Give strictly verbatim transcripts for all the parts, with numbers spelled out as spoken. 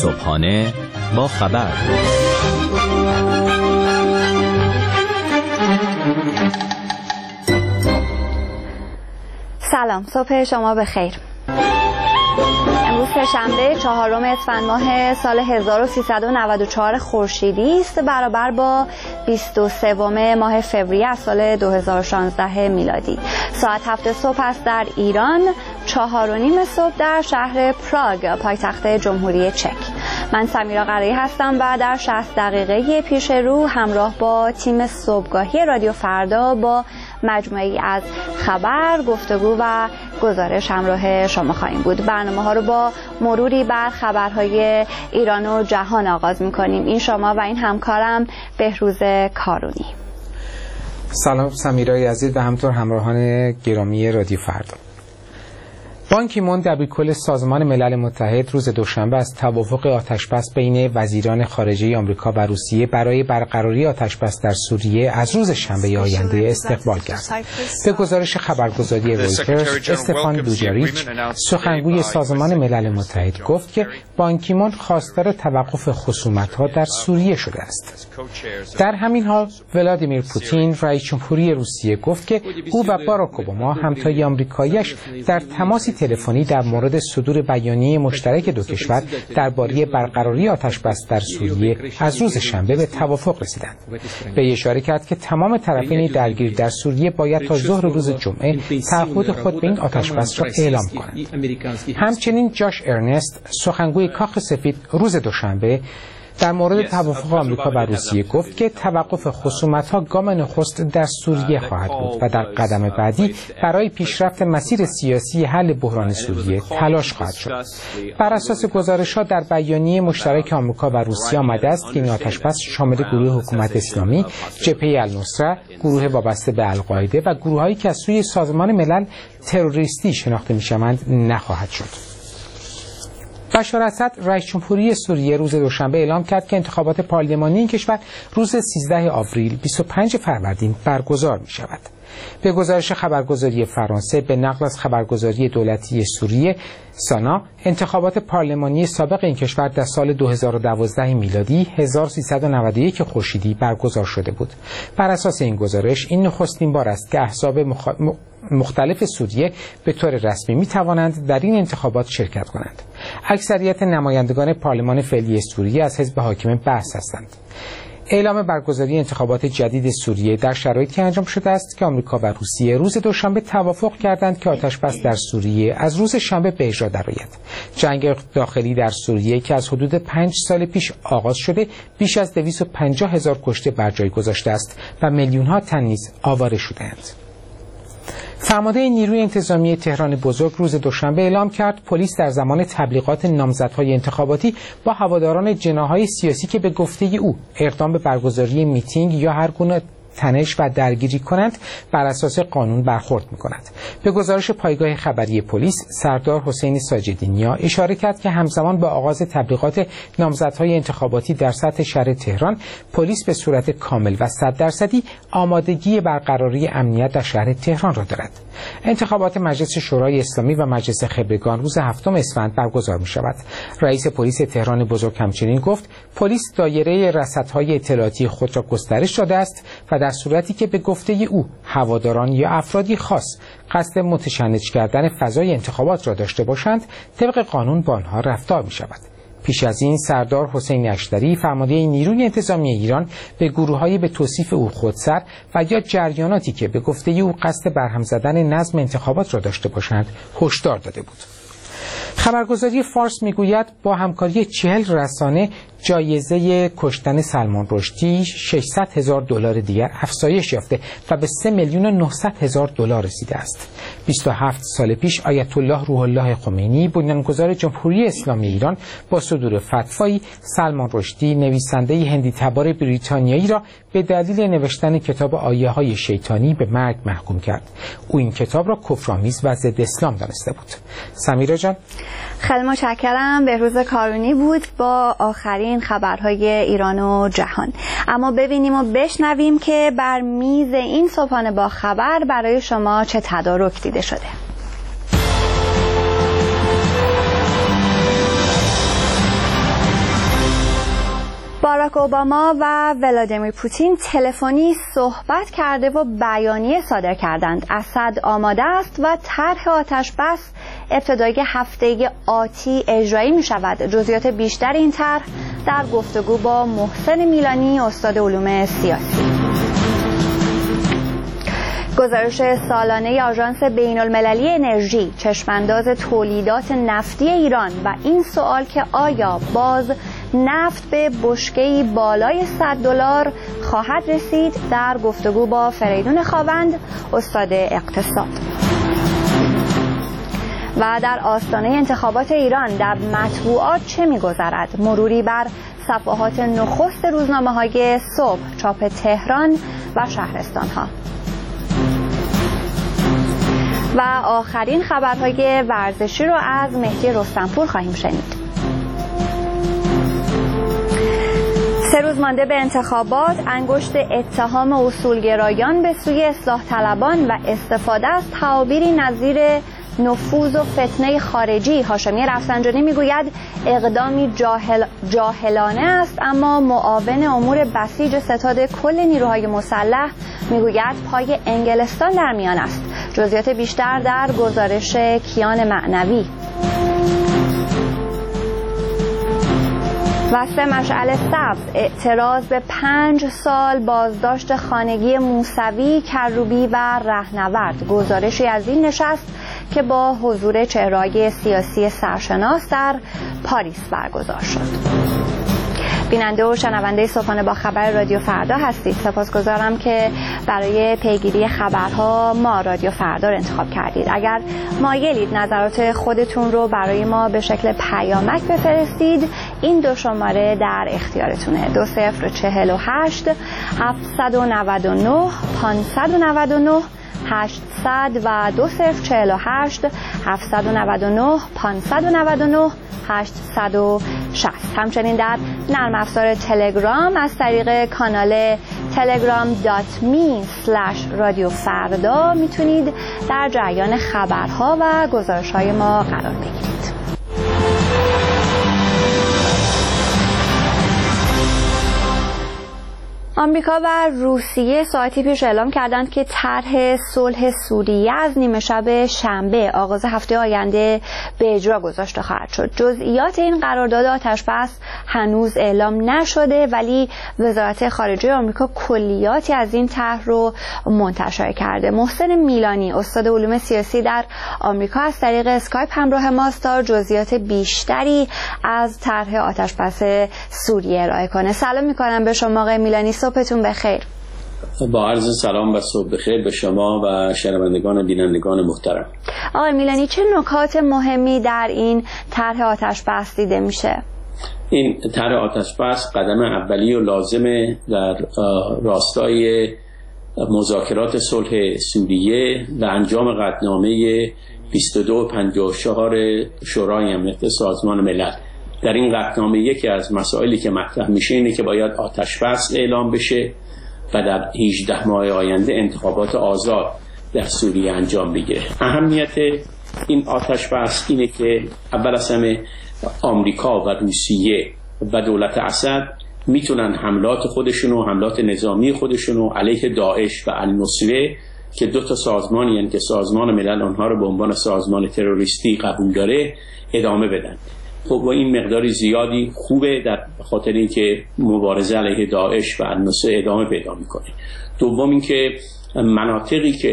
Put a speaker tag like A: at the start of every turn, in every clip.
A: صبحانه با خبر.
B: سلام، صبح شما بخیر. امروز سه‌شنبه چهارم اسفند ماه سال هزار و سیصد و نود و چهار خورشیدی است، برابر با بیست و سوم ماه فوریه از سال دو هزار و شانزده میلادی. ساعت هفت صبح است در ایران، چهار و نیم صبح در شهر پراگ پایتخت جمهوری چک. من سمیرا قرایی هستم و در شصت دقیقه پیش رو همراه با تیم صبحگاهی رادیو فردا با مجموعه‌ای از خبر، گفتگو و گزارش همراه شما خواهیم بود. برنامه ها رو با مروری بر خبرهای ایران و جهان آغاز می‌کنیم. این شما و این همکارم بهروز کارونی.
C: سلام سمیرای عزیز و همطور همراهان گرامی رادیو فردا. بان کی مون دبیرکل سازمان ملل متحد روز دوشنبه از توافق آتشبس بین وزیران خارجه آمریکا و روسیه برای برقراری آتشبس در سوریه از روز شنبه آینده استقبال کرد. به گزارش خبرگزاری رویترز، استفان دوجاریچ، سخنگوی سازمان ملل متحد، گفت که بان کی مون خواستار توقف خصومت‌ها در سوریه شده است. در همین حال ولادیمیر پوتین، رئیس جمهوری روسیه، گفت که او و باراک اوباما همتای آمریکایی‌اش در تماسی تلفنی در مورد صدور بیانیه مشترک دو کشور درباره برقراری آتشبس در سوریه از روز شنبه به توافق رسیدند. به اشاره کرد که تمام طرفین درگیر در سوریه باید تا ظهر روز جمعه تعهد خود به این آتشبس را اعلام کنند. همچنین جاش ارنست، سخنگوی کاخ سفید، روز دوشنبه در مورد توافق آمریکا و روسیه گفت که توقف خصومت‌ها گام نخست در سوریه خواهد بود و در قدم بعدی برای پیشرفت مسیر سیاسی حل بحران سوریه تلاش خواهد شد. بر اساس گزارش‌ها در بیانیه مشترک آمریکا و روسیه آمده است که این آتشبس شامل گروه حکومت اسلامی، جبهه النصره، گروه وابسته به القاعده و گروه‌هایی که از سوی سازمان ملل تروریستی شناخته می‌شوند نخواهد شد. بشار اسد، رئیس جمهوری سوریه، روز دوشنبه اعلام کرد که انتخابات پارلمانی این کشور روز سیزده آوریل بیست و پنج فروردین برگزار می شود. به گزارش خبرگزاری فرانسه به نقل از خبرگزاری دولتی سوریه سانا، انتخابات پارلمانی سابق این کشور در سال دو هزار و دوازده میلادی هزار و سیصد و نود و یک خورشیدی برگزار شده بود. بر اساس این گزارش این نخستین بار است که احزاب مخ... مختلف سوریه به طور رسمی می توانند در این انتخابات شرکت کنند. اکثریت نمایندگان پارلمان فعلی سوریه از حزب حاکم بعث هستند. اعلام برگزاری انتخابات جدید سوریه در شرایطی انجام شده است که آمریکا و روسیه روز دوشنبه توافق کردند که آتشبس در سوریه از روز شنبه به اجرا درآید. جنگ داخلی در سوریه که از حدود پنج سال پیش آغاز شده بیش از دویست و پنجاه هزار کشته بر جای گذاشته است و میلیون‌ها تن نیز آواره شده‌اند. فرمانده نیروی انتظامی تهران بزرگ روز دوشنبه اعلام کرد پلیس در زمان تبلیغات نامزدهای انتخاباتی با هواداران جناح‌های سیاسی که به گفته او اقدام به برگزاری میتینگ یا هر گونه تنش و درگیری کنند بر اساس قانون برخورد می‌کند. به گزارش پایگاه خبری پلیس، سردار حسین ساجدینیا اشاره کرد که همزمان با آغاز تبلیغات نامزدهای انتخاباتی در سطح شهر تهران، پلیس به صورت کامل و صد درصدی آمادگی برقراری امنیت در شهر تهران را دارد. انتخابات مجلس شورای اسلامی و مجلس خبرگان روز هفتم اسفند برگزار می‌شود. رئیس پلیس تهران بزرگ همچنین گفت پلیس دایره رصدهای اطلاعاتی خود را گسترش داده است و در صورتی که به گفته او هواداران یا افرادی خاص قصد متشنج کردن فضای انتخابات را داشته باشند، طبق قانون با آنها رفتار می شود. پیش از این سردار حسین اشتری، فرمانده نیروی انتظامی ایران، به گروه‌های به توصیف او خودسر و یا جریاناتی که به گفته او قصد برهم زدن نظم انتخابات را داشته باشند هشدار داده بود. خبرگزاری فارس میگوید با همکاری چهل رسانه جایزه کشتن سلمان رشدی ششصد هزار دلار دیگر افزایش یافته و به سه میلیون و نهصد هزار دلار رسیده است. بیست و هفت سال پیش آیت الله روح الله خمینی، بنیانگذار جمهوری اسلامی ایران، با صدور فتوایی سلمان رشدی، نویسنده هندی تبار بریتانیایی را به دلیل نوشتن کتاب آیه های شیطانی به مرگ محکوم کرد. او این کتاب را کفرآمیز و ضد اسلام دانسته بود. سمیرا جان،
B: خیلی متشکرم. بهروز کارونی بود با آخرین خبرهای ایران و جهان. اما ببینیم و بشنویم که بر میز این صبحانه با خبر برای شما چه تدارک دیده شده. باراک اوباما و ولادیمیر پوتین تلفنی صحبت کرده و بیانیه صادر کردند. اسد آماده است و طرح آتش بس ابتدای هفته آتی اجرایی می شود. جزئیات بیشتر این طرح در گفتگو با محسن میلانی، استاد علوم سیاسی. گزارش سالانه آژانس بین‌المللی انرژی چشمانداز تولیدات نفتی ایران و این سوال که آیا باز نفت به بشکه‌ای بالای صد دلار خواهد رسید، در گفتگو با فریدون خاوند، استاد اقتصاد. و در آستانه انتخابات ایران در مطبوعات چه می‌گذرد؟ مروری بر صفحات نخست روزنامه‌های صبح، چاپ تهران و شهرستان‌ها. و آخرین خبرهای ورزشی رو از مهدی رستمپور خواهیم شنید. سه روز مانده به انتخابات، انگشت اتهام اصولگرایان به سوی اصلاح طلبان و استفاده از تعابیری نظیر نفوذ و فتنه خارجی. هاشمی رفسنجانی میگوید اقدامی جاهل جاهلانه است، اما معاون امور بسیج ستاد کل نیروهای مسلح میگوید پای انگلستان در میان است. جزئیات بیشتر در گزارش کیان معنوی. و سه مشعل سبز، اعتراض به پنج سال بازداشت خانگی موسوی، کروبی و رهنورد. گزارشی از این نشست که با حضور چهره‌های سیاسی سرشناس در پاریس برگزار شد. بیننده و شنونده صبحانه با خبر رادیو فردا هستید. سپاسگزارم که برای پیگیری خبرها ما رادیو فردا رو انتخاب کردید. اگر مایلید نظرات خودتون رو برای ما به شکل پیامک بفرستید، این دو شماره در اختیارتونه: دو صفر چهل و هشت هفتصد و نود و نه پانصد و نود و نه هشتصد و دو صفر چهل و هشت هفتصد و نود و نه پانصد و نود و نه هشتصد و شصت. همچنین در نرم افزار تلگرام از طریق کانال تلگرام دات می اسلش رادیو فردا میتونید در جریان خبرها و گزارش‌های ما قرار بگیرید. آمریکا و روسیه ساعتی پیش اعلام کردند که طرح صلح سوریه از نیمه شب شنبه آغاز هفته آینده به اجرا گذاشته خواهد شد. جزئیات این قرارداد آتش‌بس هنوز اعلام نشده، ولی وزارت خارجه آمریکا کلیاتی از این طرح رو منتشر کرده. محسن میلانی، استاد علوم سیاسی در آمریکا، از طریق اسکایپ همراه ماست تا جزئیات بیشتری از طرح آتش‌بس سوریه ارائه کنه. سلام می‌کنم به شما آقای میلانی، صبحتون بخیر.
D: با عرض سلام و صبح بخیر به شما و شنوندگان و بینندگان محترم.
B: آقای میلانی، چه نکات مهمی در این طرح آتش‌بس دیده میشه؟
D: این طرح آتش‌بس قدم اولی و لازمه در راستای مذاکرات صلح سوریه و انجام قطعنامه بیست و دو پنجاه و چهار شورای امنیت سازمان ملل. در این قطعنامه یکی از مسائلی که مطرح میشه اینه که باید آتش‌بس اعلام بشه و در هجده ماه آینده انتخابات آزاد در سوریه انجام بگیره. اهمیت این آتش‌بس اینه که اول از همه آمریکا و روسیه و دولت اسد میتونن حملات خودشون و حملات نظامی خودشون رو علیه داعش و النصره که دو تا سازمانی هستند که سازمان ملل آنها رو به عنوان سازمان تروریستی قبول داره ادامه بدن. خب با این مقداری زیادی خوبه، در خاطر اینکه مبارزه علیه داعش و النصره ادامه پیدا میکنه. دوم اینکه مناطقی که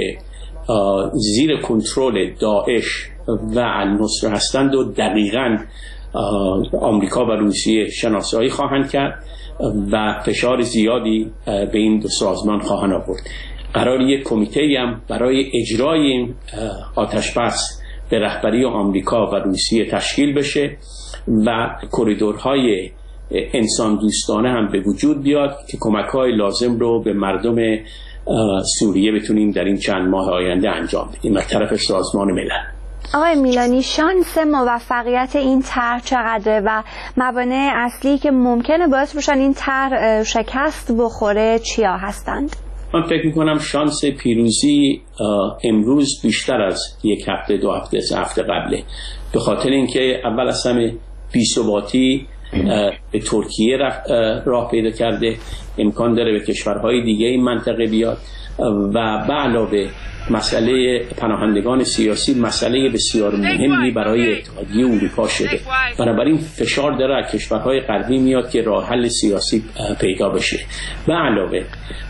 D: زیر کنترل داعش و النصره هستند و دقیقاً آمریکا و روسیه شناسایی خواهند کرد و فشار زیادی به این دو سازمان خواهند آورد. قرار یک کمیته هم برای اجرای این آتش‌بس به رهبری آمریکا و روسیه تشکیل بشه و کریدورهای انسان دوستانه هم به وجود بیاد که کمک‌های لازم رو به مردم سوریه بتونیم در این چند ماه آینده انجام بدیم از طرف سازمان ملل.
B: آقای میلانی، شانس موفقیت این طرح چقدره و موانع اصلی که ممکنه باعث بشن این طرح شکست بخوره چیا هستند؟
D: من فکر میکنم شانس پیروزی امروز بیشتر از یک هفته دو هفته سه هفته قبله، به خاطر اینکه اول از همه بی‌ثباتی به ترکیه راه پیدا کرده، امکان داره به کشورهای دیگه این منطقه بیاد و به علاوه مسئله پناهندگان سیاسی مسئله بسیار مهمی برای اتحادیه اروپا شده. بنابراین فشار داره از کشورهای غربی میاد که راه حل سیاسی پیدا بشه. به علاوه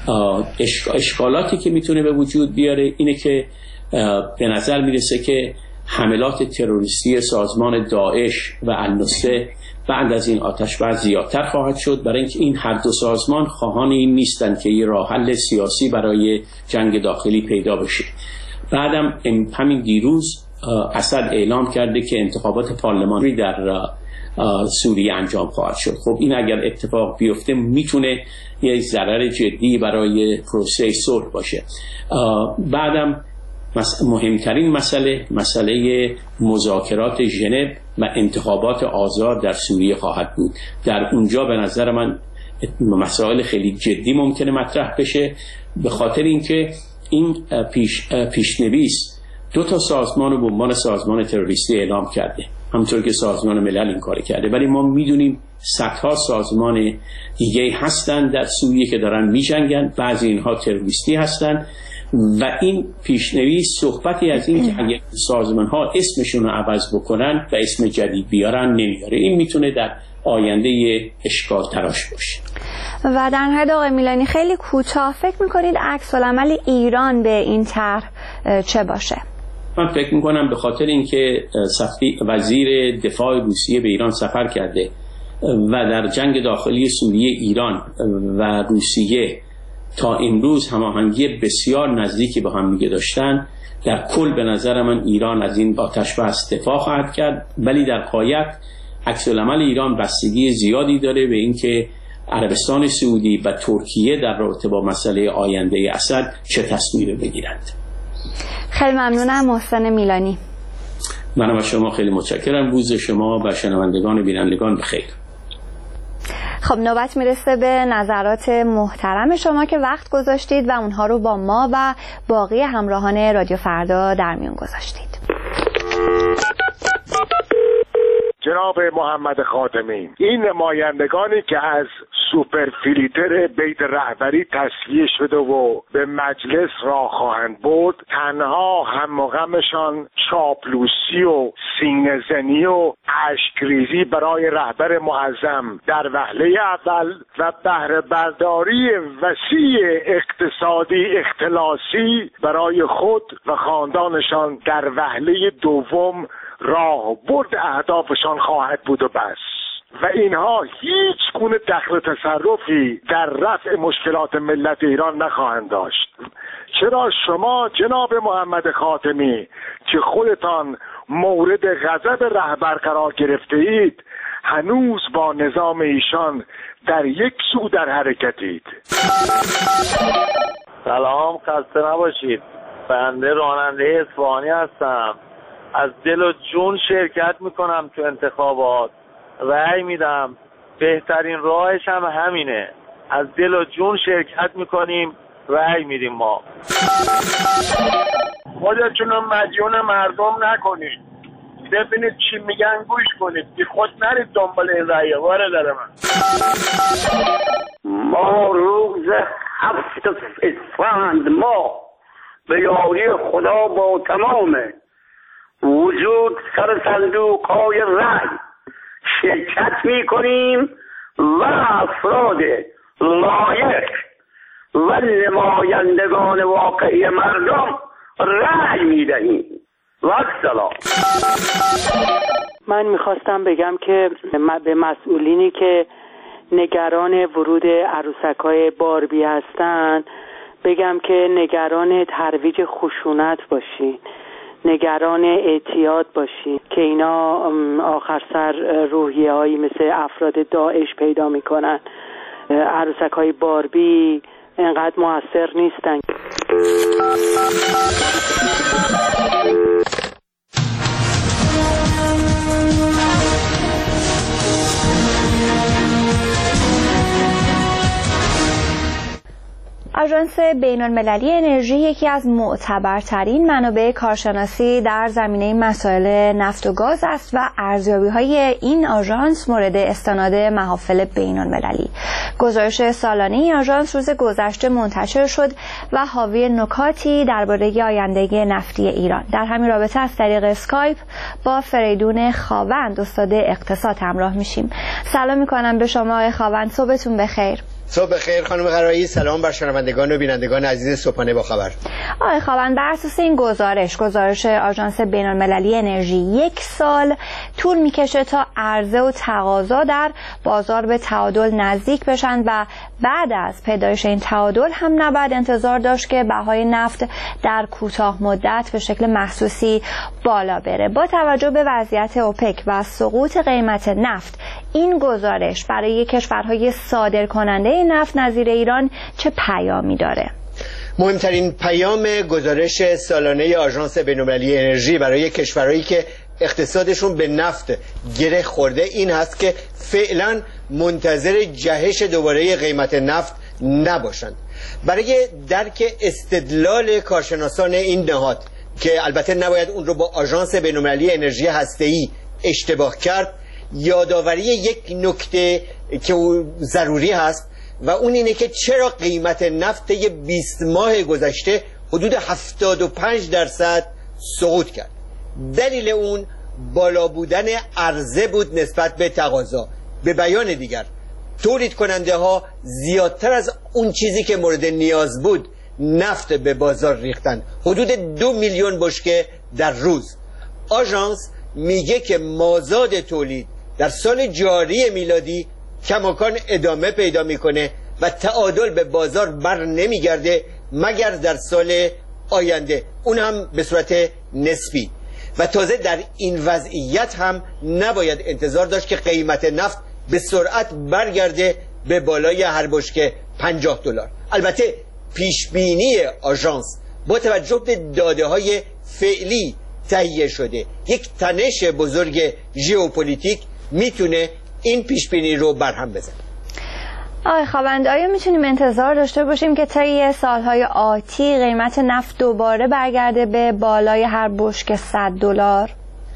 D: اشکالاتی که میتونه به وجود بیاره اینه که به نظر میرسه که حملات تروریستی سازمان داعش و النصره بعد از این آتش بس زیادتر خواهد شد، برای اینکه این هر دو سازمان خواهان این نیستند که یه راه حل سیاسی برای جنگ داخلی پیدا بشه. بعدم همین دیروز اسد اعلام کرده که انتخابات پارلمانی در سوریه انجام خواهد شد. خب این اگر اتفاق بیفته میتونه یه ضرر جدی برای پروسه صلح باشه. بعدم مهمترین مسئله مسئله مذاکرات ژنو و انتخابات آزاد در سوریه خواهد بود. در اونجا به نظر من مسائل خیلی جدی ممکنه مطرح بشه، به خاطر اینکه این پیش پیشنویس دو تا سازمان رو به عنوان سازمان تروریستی اعلام کرده، همونطور که سازمان ملل این کار کرده، ولی ما میدونیم صدها سازمان دیگه هستن در سوریه که دارن میجنگن، بعضی اینها تروریستی هستن و این پیشنویس صحبتی از این که اگر سازمان ها اسمشون رو عوض بکنن و اسم جدید بیارن نمیاره. این میتونه در آینده اشکال تراش باشه.
B: و در نهایت آقای میلانی خیلی کوتاه فکر میکنید عکس العمل ایران به این طرح چه باشه؟
D: من فکر میکنم به خاطر اینکه وزیر دفاع روسیه به ایران سفر کرده و در جنگ داخلی سوریه ایران و روسیه تا امروز هماهنگی بسیار نزدیکی با هم دیگه داشتن، در کل به نظر من ایران از این آتش بس دفاع خواهد کرد، ولی در پایت عکس العمل ایران بستگی زیادی داره به اینکه عربستان سعودی و ترکیه در رابطه با مسئله آینده اسد چه تصمیمی بگیرند.
B: خیلی ممنونم محسن میلانی.
D: منم از شما خیلی متشکرم. روز شما و شنوندگان بینندگان بخیر.
B: خب نوبت میرسه به نظرات محترم شما که وقت گذاشتید و اونها رو با ما و باقی همراهان رادیو فردا در میون گذاشتید.
E: جناب محمد خاتمی، این نمایندگانی که از سوپر فیلیتر بیت رهبری تصفیه شده و به مجلس راه خواهند برد، تنها هم و غمشان چاپلوسی و سینه‌زنی و اشکریزی برای رهبر معظم در وهله اول و بهره برداری وسیع اقتصادی اختلاسی برای خود و خاندانشان در وهله دوم راه برد اهدافشان خواهد بود و بس. و اینها هیچ گونه دخل تصرفی در رفع مشکلات ملت ایران نخواهند داشت. چرا شما جناب محمد خاتمی که خودتان مورد غضب رهبر قرار گرفته اید هنوز با نظام ایشان در یک سو در حرکتید؟
F: سلام، خسته نباشید. بنده راننده اصفهانی هستم. از دل و جون شرکت میکنم تو انتخابات، رأی میدم. بهترین راهش هم همینه، از دل و جون شرکت میکنیم، رأی میدیم. ما خودتون رو مدیون مردم نکنید، ببینید چی میگن گوش کنید، بی خود نرید دنبال این رأی. واره داره من
G: ما روز هفت اسفند ما به یاری خدا با تمام وجود سر صندوق‌های رأی شرکت می‌کنیم و افراد لایق و نمایندگان واقعی مردم رأی می‌دهیم. و سلام.
H: من می‌خواستم بگم که به مسئولینی که نگران ورود عروسک‌های باربی هستن بگم که نگران ترویج خشونت باشین، نگران اعتیاد باشید که اینا آخر سر روحیه هایی مثل افراد داعش پیدا میکنن. عروسک های باربی انقدر موثر نیستن.
B: آژانس آژانس بین‌المللی انرژی یکی از معتبرترین منابع کارشناسی در زمینه مسائل نفت و گاز است و ارزیابی‌های این آژانس مورد استناد محافل بین‌المللی. گزارش سالانه این آژانس روز گذشته منتشر شد و حاوی نکاتی درباره آینده نفتی ایران. در همین رابطه از طریق اسکایپ با فریدون خاوند استاد اقتصاد همراه میشیم. سلام میکنم به شما آقای خاوند، صبحتون بخیر.
I: صبح بخیر خانم قرایی، سلام بر شنوندگان و بینندگان عزیز صبحانه با خبر.
B: آقای خاوند، بر اساس این گزارش گزارش آژانس بین‌المللی انرژی یک سال طول میکشه تا عرضه و تقاضا در بازار به تعادل نزدیک بشن و بعد از پیدایش این تعادل هم نباید انتظار داشت که بهای نفت در کوتاه مدت به شکل محسوسی بالا بره. با توجه به وضعیت اوپک و سقوط قیمت نفت، این گزارش برای کشورهای صادرکننده نفت نظیر ایران چه پیامی داره؟
I: مهمترین پیام گزارش سالانه آژانس بین‌المللی انرژی برای کشورهایی که اقتصادشون به نفت گره خورده این هست که فعلا منتظر جهش دوباره قیمت نفت نباشند. برای درک استدلال کارشناسان این نهاد که البته نباید اون رو با آژانس بین‌المللی انرژی هسته‌ای اشتباه کرد، یادآوری یک نکته که ضروری هست و اون اینه که چرا قیمت نفت طی بیست ماه گذشته حدود هفتاد و پنج درصد سقوط کرد. دلیل اون بالا بودن عرضه بود نسبت به تقاضا. به بیان دیگر، تولید کننده ها زیادتر از اون چیزی که مورد نیاز بود نفت به بازار ریختن، حدود دو میلیون بشکه در روز. آژانس میگه که مازاد تولید در سال جاری میلادی کماکان ادامه پیدا میکنه و تعادل به بازار بر نمیگرده مگر در سال آینده، اون هم به صورت نسبی. و تازه در این وضعیت هم نباید انتظار داشت که قیمت نفت به سرعت برگرده به بالای هر بشکه پنجاه دلار. البته پیشبینی آژانس با توجه به داده های فعلی تهیه شده، یک تنش بزرگ ژئوپلیتیک میتونه این پیشبینی رو برهم بزنه.
B: آقای خاوند، آیا میتونیم انتظار داشته باشیم که طی سالهای آتی قیمت نفت دوباره برگرده به بالای هر بشکه صد دلار؟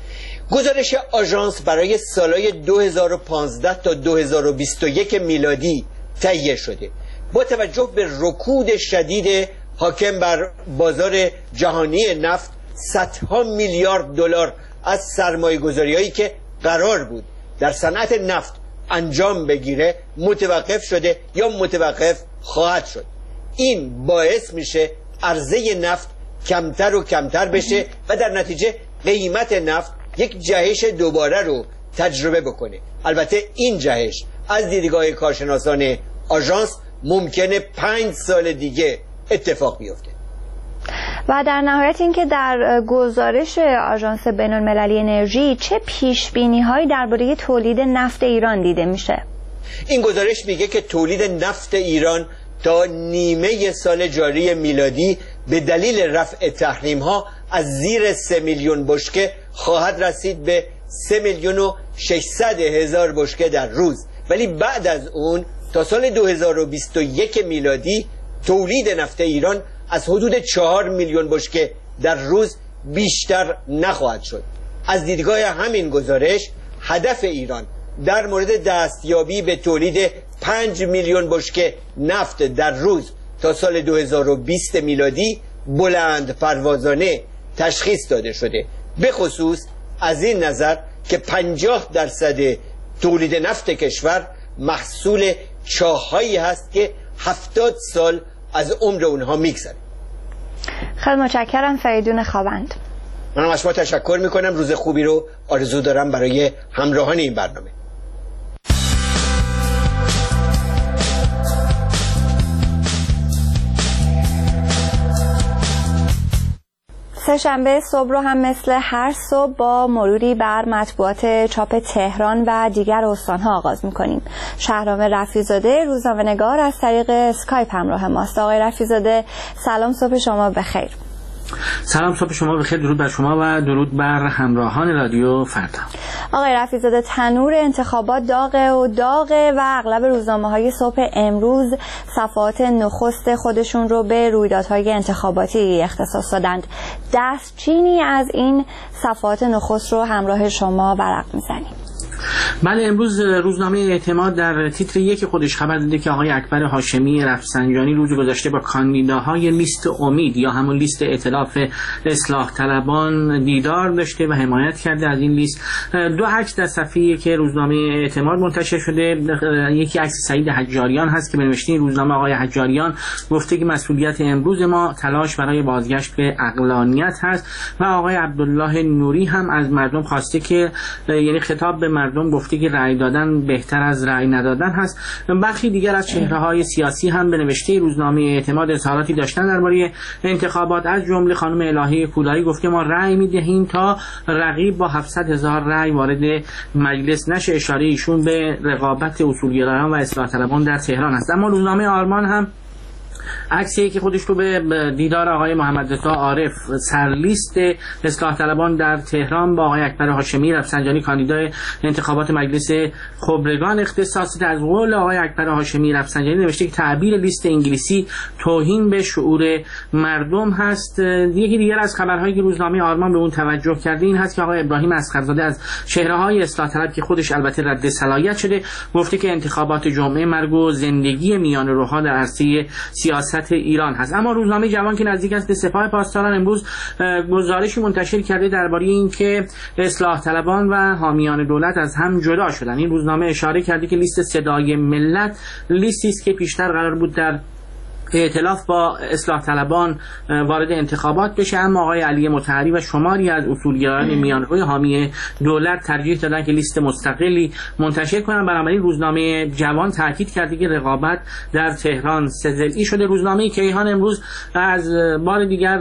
I: گزارش آژانس برای سالهای دو هزار و پانزده تا دو هزار و بیست و یک میلادی تهیه شده. با توجه به رکود شدید حاکم بر بازار جهانی نفت، صدها میلیارد دلار از سرمایه‌گذاری‌هایی که قرار بود در صنعت نفت انجام بگیره متوقف شده یا متوقف خواهد شد. این باعث میشه عرضه نفت کمتر و کمتر بشه و در نتیجه قیمت نفت یک جهش دوباره رو تجربه بکنه. البته این جهش از دیدگاه کارشناسان آژانس ممکنه پنج سال دیگه اتفاق بیفته.
B: و در نهایت اینکه در گزارش آژانس بین‌المللی انرژی چه پیش‌بینی‌هایی درباره تولید نفت ایران دیده میشه؟
I: این گزارش میگه که تولید نفت ایران تا نیمه سال جاری میلادی به دلیل رفع تحریم‌ها از زیر سه میلیون بشکه خواهد رسید به سه میلیون و ششصد هزار بشکه در روز، ولی بعد از اون تا سال دو هزار و بیست و یک میلادی تولید نفت ایران از حدود چهار میلیون بشکه در روز بیشتر نخواهد شد. از دیدگاه همین گزارش هدف ایران در مورد دستیابی به تولید پنج میلیون بشکه نفت در روز تا سال دو هزار و بیست میلادی بلند پروازانه تشخیص داده شده، به خصوص از این نظر که پنجاه درصد تولید نفت کشور محصول چاه‌هایی هست که هفتاد سال از عمر اونها میگذره.
B: خیلی متشکرم فریدون خاوند.
I: منم از شما تشکر میکنم. روز خوبی رو آرزو دارم برای همراهان این برنامه.
B: سه‌شنبه صبح رو هم مثل هر صبح با مروری بر مطبوعات چاپ تهران و دیگر استان‌ها آغاز می‌کنیم. شهرام رفیع‌زاده روزنامه‌نگار از طریق اسکایپ همراه ماست. آقای رفیع‌زاده سلام، صبح شما بخیر.
J: سلام، صبح شما بخیر. درود بر شما و درود بر همراهان رادیو فردا.
B: آقای رفیع‌زاده، تنور انتخابات داغه و داغه و اغلب روزنامه‌های صبح امروز صفحات نخست خودشون رو به رویدادهای انتخاباتی اختصاص دادند. دستچینی از این صفحات نخست رو همراه شما ورق می‌زنیم.
J: بله، امروز روزنامه اعتماد در تیتر یک خودش خبر داده که آقای اکبر هاشمی رفسنجانی روز گذشته با کاندیداهای لیست امید یا همون لیست ائتلاف اصلاح طلبان دیدار داشته و حمایت کرده از این لیست. دو عکس در صفحه‌ای که روزنامه اعتماد منتشر شده، یکی عکس سعید حجاریان هست که به نوشته روزنامه آقای حجاریان گفته که مسئولیت امروز ما تلاش برای بازگشت به عقلانیت هست و آقای عبدالله نوری هم از مردم خواسته که یعنی خطاب به مردم گفته که رأی دادن بهتر از رأی ندادن هست. برخی دیگر از چهره‌های سیاسی هم به نوشته روزنامه اعتماد اظهاراتی داشتن درباره انتخابات، از جمله خانم الهی پولایی گفته ما رأی می‌دهیم تا رقیب با هفتصد هزار رأی وارد مجلس نشه. اشاره ایشون به رقابت اصولگرایان و اصلاح طلبان در تهران است. اما روزنامه آرمان هم عکسی که خودش رو به دیدار آقای محمد رضا عارف سرلیست اصلاح طلبان در تهران با آقای اکبر هاشمی رفسنجانی کاندیدای انتخابات مجلس خبرگان اختصاص داده. از قول آقای اکبر هاشمی رفسنجانی نوشته که تعبیر لیست انگلیسی توهین به شعور مردم هست. یکی دیگر از خبرهایی که روزنامه آرمان به اون توجه کرده این هست که آقای ابراهیم اصغرزاده از چهره‌های اصلاح طلب که خودش البته رد صلاحیت شده گفته که انتخابات جمعه مرگ و زندگی میانه‌روها در عرصه سیاست ایران هست. اما روزنامه جوان که نزدیک است به سپاه پاسداران امروز گزارشی منتشر کرده درباره اینکه اصلاح طلبان و حامیان دولت از هم جدا شدن. این روزنامه اشاره کرده که لیست صدای ملت لیستی است که پیشتر قرار بود در ائتلاف با اصلاح طلبان وارد انتخابات بشه، اما آقای علی مطهری و شماری از اصولگرایان میانروی حامی دولت ترجیح دادن که لیست مستقلی منتشر کنن. بنابراین روزنامه جوان تاکید کرده که رقابت در تهران سه‌ضلعی شده. روزنامه کیهان امروز از بار دیگر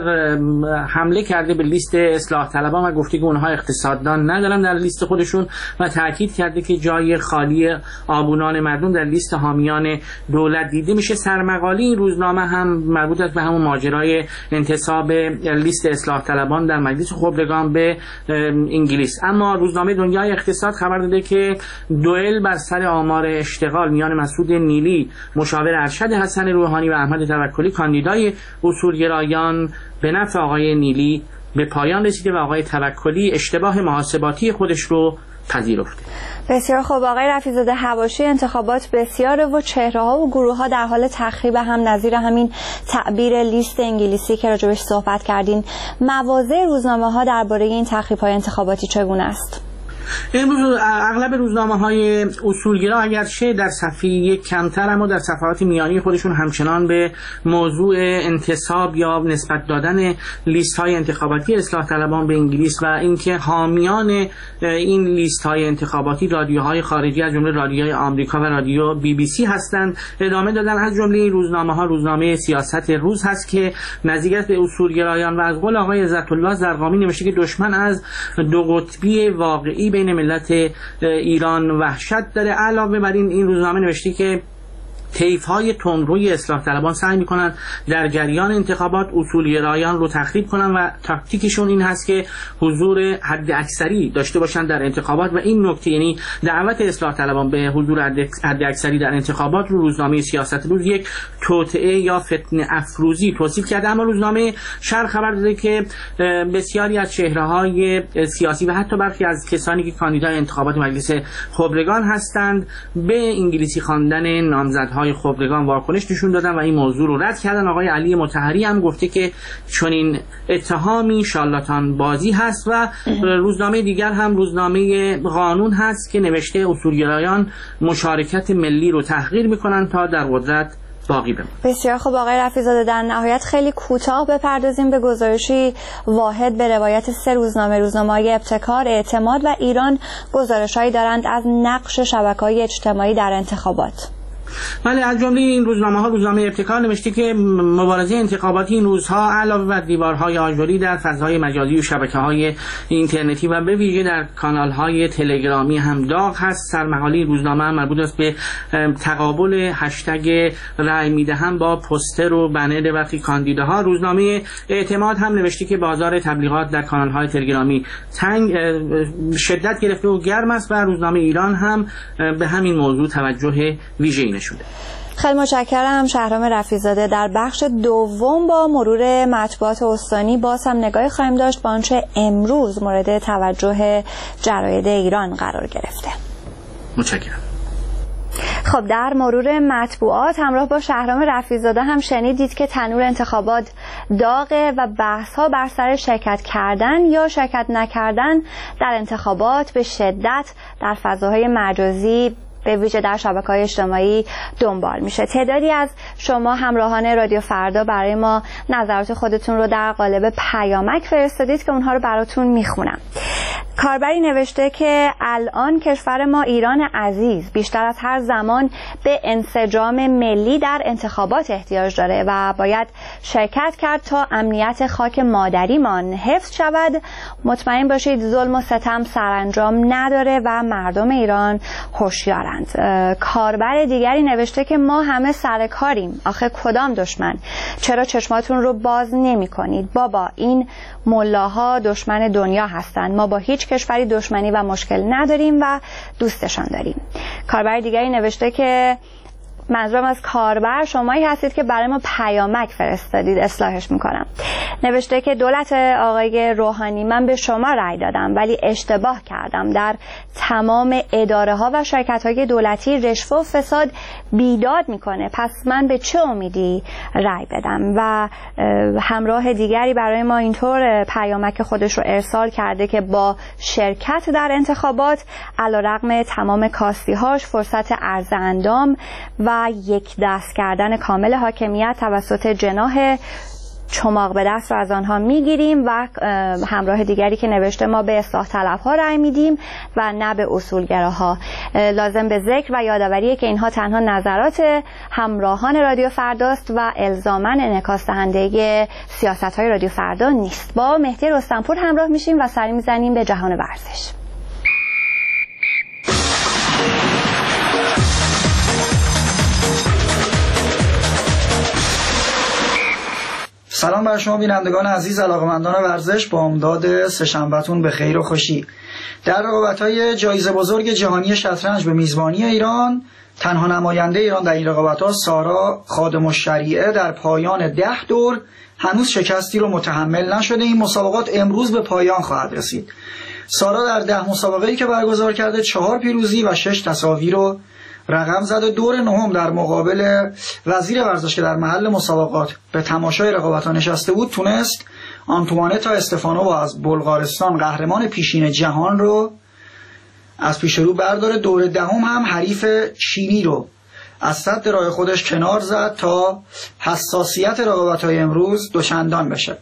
J: حمله کرده به لیست اصلاح طلبان و گفته که اونها اقتصاددان ندارن در لیست خودشون و تاکید کرده که جای خالی آبونان مردم در لیست حامیان دولت دیده میشه. سرمقاله این روز نامه هم مربوط است به همون ماجرای انتصاب لیست اصلاح طلبان در مجلس خبرگان به انگلیس. اما روزنامه دنیای اقتصاد خبر داده که دوئل بر سر آمار اشتغال میان مسعود نیلی مشاور ارشد حسن روحانی و احمد توکلی کاندیدای اصولگرایان به نفع آقای نیلی به پایان رسیده و آقای توکلی اشتباه محاسباتی خودش رو پذیرفته.
B: بسیار خوب آقای رفیع‌زاده، حواشی انتخابات بسیاره و چهره‌ها و گروه‌ها در حال تخریب هم، نظیر همین تعبیر لیست انگلیسی که راجبش صحبت کردین. مواضع روزنامه‌ها درباره این تخریب‌های انتخاباتی چگونه است؟
J: امروز اغلب روزنامه‌های اصولگرا اگرچه در صفحه یک کمتر اما در صفحات میانی خودشون همچنان به موضوع انتصاب یا نسبت دادن لیست‌های انتخاباتی اصلاح طلبان به انگلیس و اینکه حامیان این لیست‌های انتخاباتی رادیوهای خارجی از جمله رادیوهای آمریکا و رادیو بی بی سی هستند ادامه دادن. از جمله این روزنامه‌ها روزنامه سیاست روز هست که نزدیک به اصولگرایان و از قول آقای عزت الله زرقامی نوشته که دشمن از دو قطبی واقعی بین ملت ایران وحشت داره. علاوه بر این این روزنامه نوشته که طیف‌های تندروی اصلاح طلبان سعی می‌کنند در جریان انتخابات اصولگرایان رو تخریب کنن و تاکتیکشون این هست که حضور حد اکثری داشته باشند در انتخابات و این نکته یعنی دعوت اصلاح طلبان به حضور حد اکثری در انتخابات رو روزنامه سیاست روز یک توطئه یا فتنه افروزی توصیف کرده. اما روزنامه شرق خبر داده که بسیاری از چهره‌های سیاسی و حتی برخی از کسانی که کاندیدای انتخابات مجلس خبرگان هستند به انگلیسی خواندن نامزدها خبرگان واکنش نشون دادن و این موضوع رو رد کردن. آقای علی مطهری هم گفته که چنین اتهامی شارلاتان بازی هست و روزنامه دیگر هم روزنامه قانون هست که نوشته اصولگرایان مشارکت ملی رو تحقیر میکنن تا در قدرت باقی بمونه.
B: بسیار خوب آقای رفیع‌زاده، در نهایت خیلی کوتاه بپردازیم به گزارشی واحد به روایت سه روزنامه روزنامه‌های ابتکار، اعتماد و ایران گزارش‌هایی دارند از نقش شبکه‌های اجتماعی در انتخابات.
J: بله، از جمله این روزنامه ها روزنامه ابتکار نوشته که مبارزه انتخاباتی این روزها علاوه بر دیوارهای آجوری در فضای مجازی و شبکه‌های اینترنتی و به ویژه در کانال‌های تلگرامی هم داغ هست. سرمقاله روزنامه هم مربوط است به تقابل هشتگ رای میدهم با پوستر و بنر وقتی کاندیداها. روزنامه اعتماد هم نوشته که بازار تبلیغات در کانال‌های تلگرامی تنگ شدت گرفته و گرم است و روزنامه ایران هم به همین موضوع توجه ویژه‌ای نشوده.
B: خیلی متشکرم شهرام رفیع‌زاده. در بخش دوم با مرور مطبوعات استانی باز هم نگاهی خواهیم داشت با آنچه امروز مورد توجه جراید ایران قرار گرفته.
J: متشکرم.
B: خب در مرور مطبوعات همراه با شهرام رفیع‌زاده هم شنیدید که تنور انتخابات داغه و بحث‌ها بر سر شرکت کردن یا شرکت نکردن در انتخابات به شدت در فضاهای مجازی به ویژه در شبکه‌های اجتماعی دنبال میشه. تعدادی از شما همراهان رادیو فردا برای ما نظرات خودتون رو در قالب پیامک فرستادید که اونها رو براتون میخونم. کاربری نوشته که الان کشور ما ایران عزیز بیشتر از هر زمان به انسجام ملی در انتخابات احتیاج داره و باید شرکت کرد تا امنیت خاک مادریمان حفظ شود. مطمئن باشید ظلم و ستم سرانجام نداره و مردم ایران هوشیارند. کاربر دیگری نوشته که ما همه سر کاریم، آخه کدام دشمن؟ چرا چشماتون رو باز نمی کنید؟ بابا این ملاها دشمن دنیا هستند، ما با هیچ کشوری دشمنی و مشکل نداریم و دوستشان داریم. کاربر دیگری نوشته که منظورم از کاربر شمایی هستید که برای ما پیامک فرستادید، اصلاحش میکنم. نوشته که دولت آقای روحانی من به شما رأی دادم ولی اشتباه کردم. در تمام اداره ها و شرکت های دولتی رشوه و فساد بیداد میکنه، پس من به چه امیدی رأی بدم؟ و همراه دیگری برای ما اینطور پیامک خودش رو ارسال کرده که با شرکت در انتخابات علیرغم تمام کاستی هاش فرصت عرض اندام و یک دست کردن کامل حاکمیت توسط جناح چماق به دست رو از آنها میگیریم. و همراه دیگری که نوشته ما به اصلاح طلبها رأی میدیم و نه به اصولگراها. لازم به ذکر و یادآوریه که اینها تنها نظرات همراهان رادیو فرداست و الزاماً انعکاس دهنده سیاست‌های رادیو فردا نیست. با مهدی رستمپور همراه میشیم و سری میزنیم به جهان ورزش.
K: سلام بر شما بینندگان عزیز، علاقه‌مندان ورزش، با امداد سه‌شنبه‌تون به خیر و خوشی. در رقابت‌های جایزه بزرگ جهانی شطرنج به میزبانی ایران، تنها نماینده ایران در این رقابت‌ها سارا خادم الشریعه در پایان ده دور هنوز شکستی رو متحمل نشده. این مسابقات امروز به پایان خواهد رسید. سارا در ده مسابقه‌ای که برگزار کرده چهار پیروزی و شش تساوی رو رقم زده. دور نهم در مقابل وزیر ورزش که در محل مسابقات به تماشای رقابت‌ها نشسته بود تونست آنتوانتا استفانووا از بلغارستان قهرمان پیشین جهان رو از پیش رو برداره. دور دهم هم حریف چینی رو از سد راه خودش کنار زد تا حساسیت رقابت‌های امروز دوچندان بشه.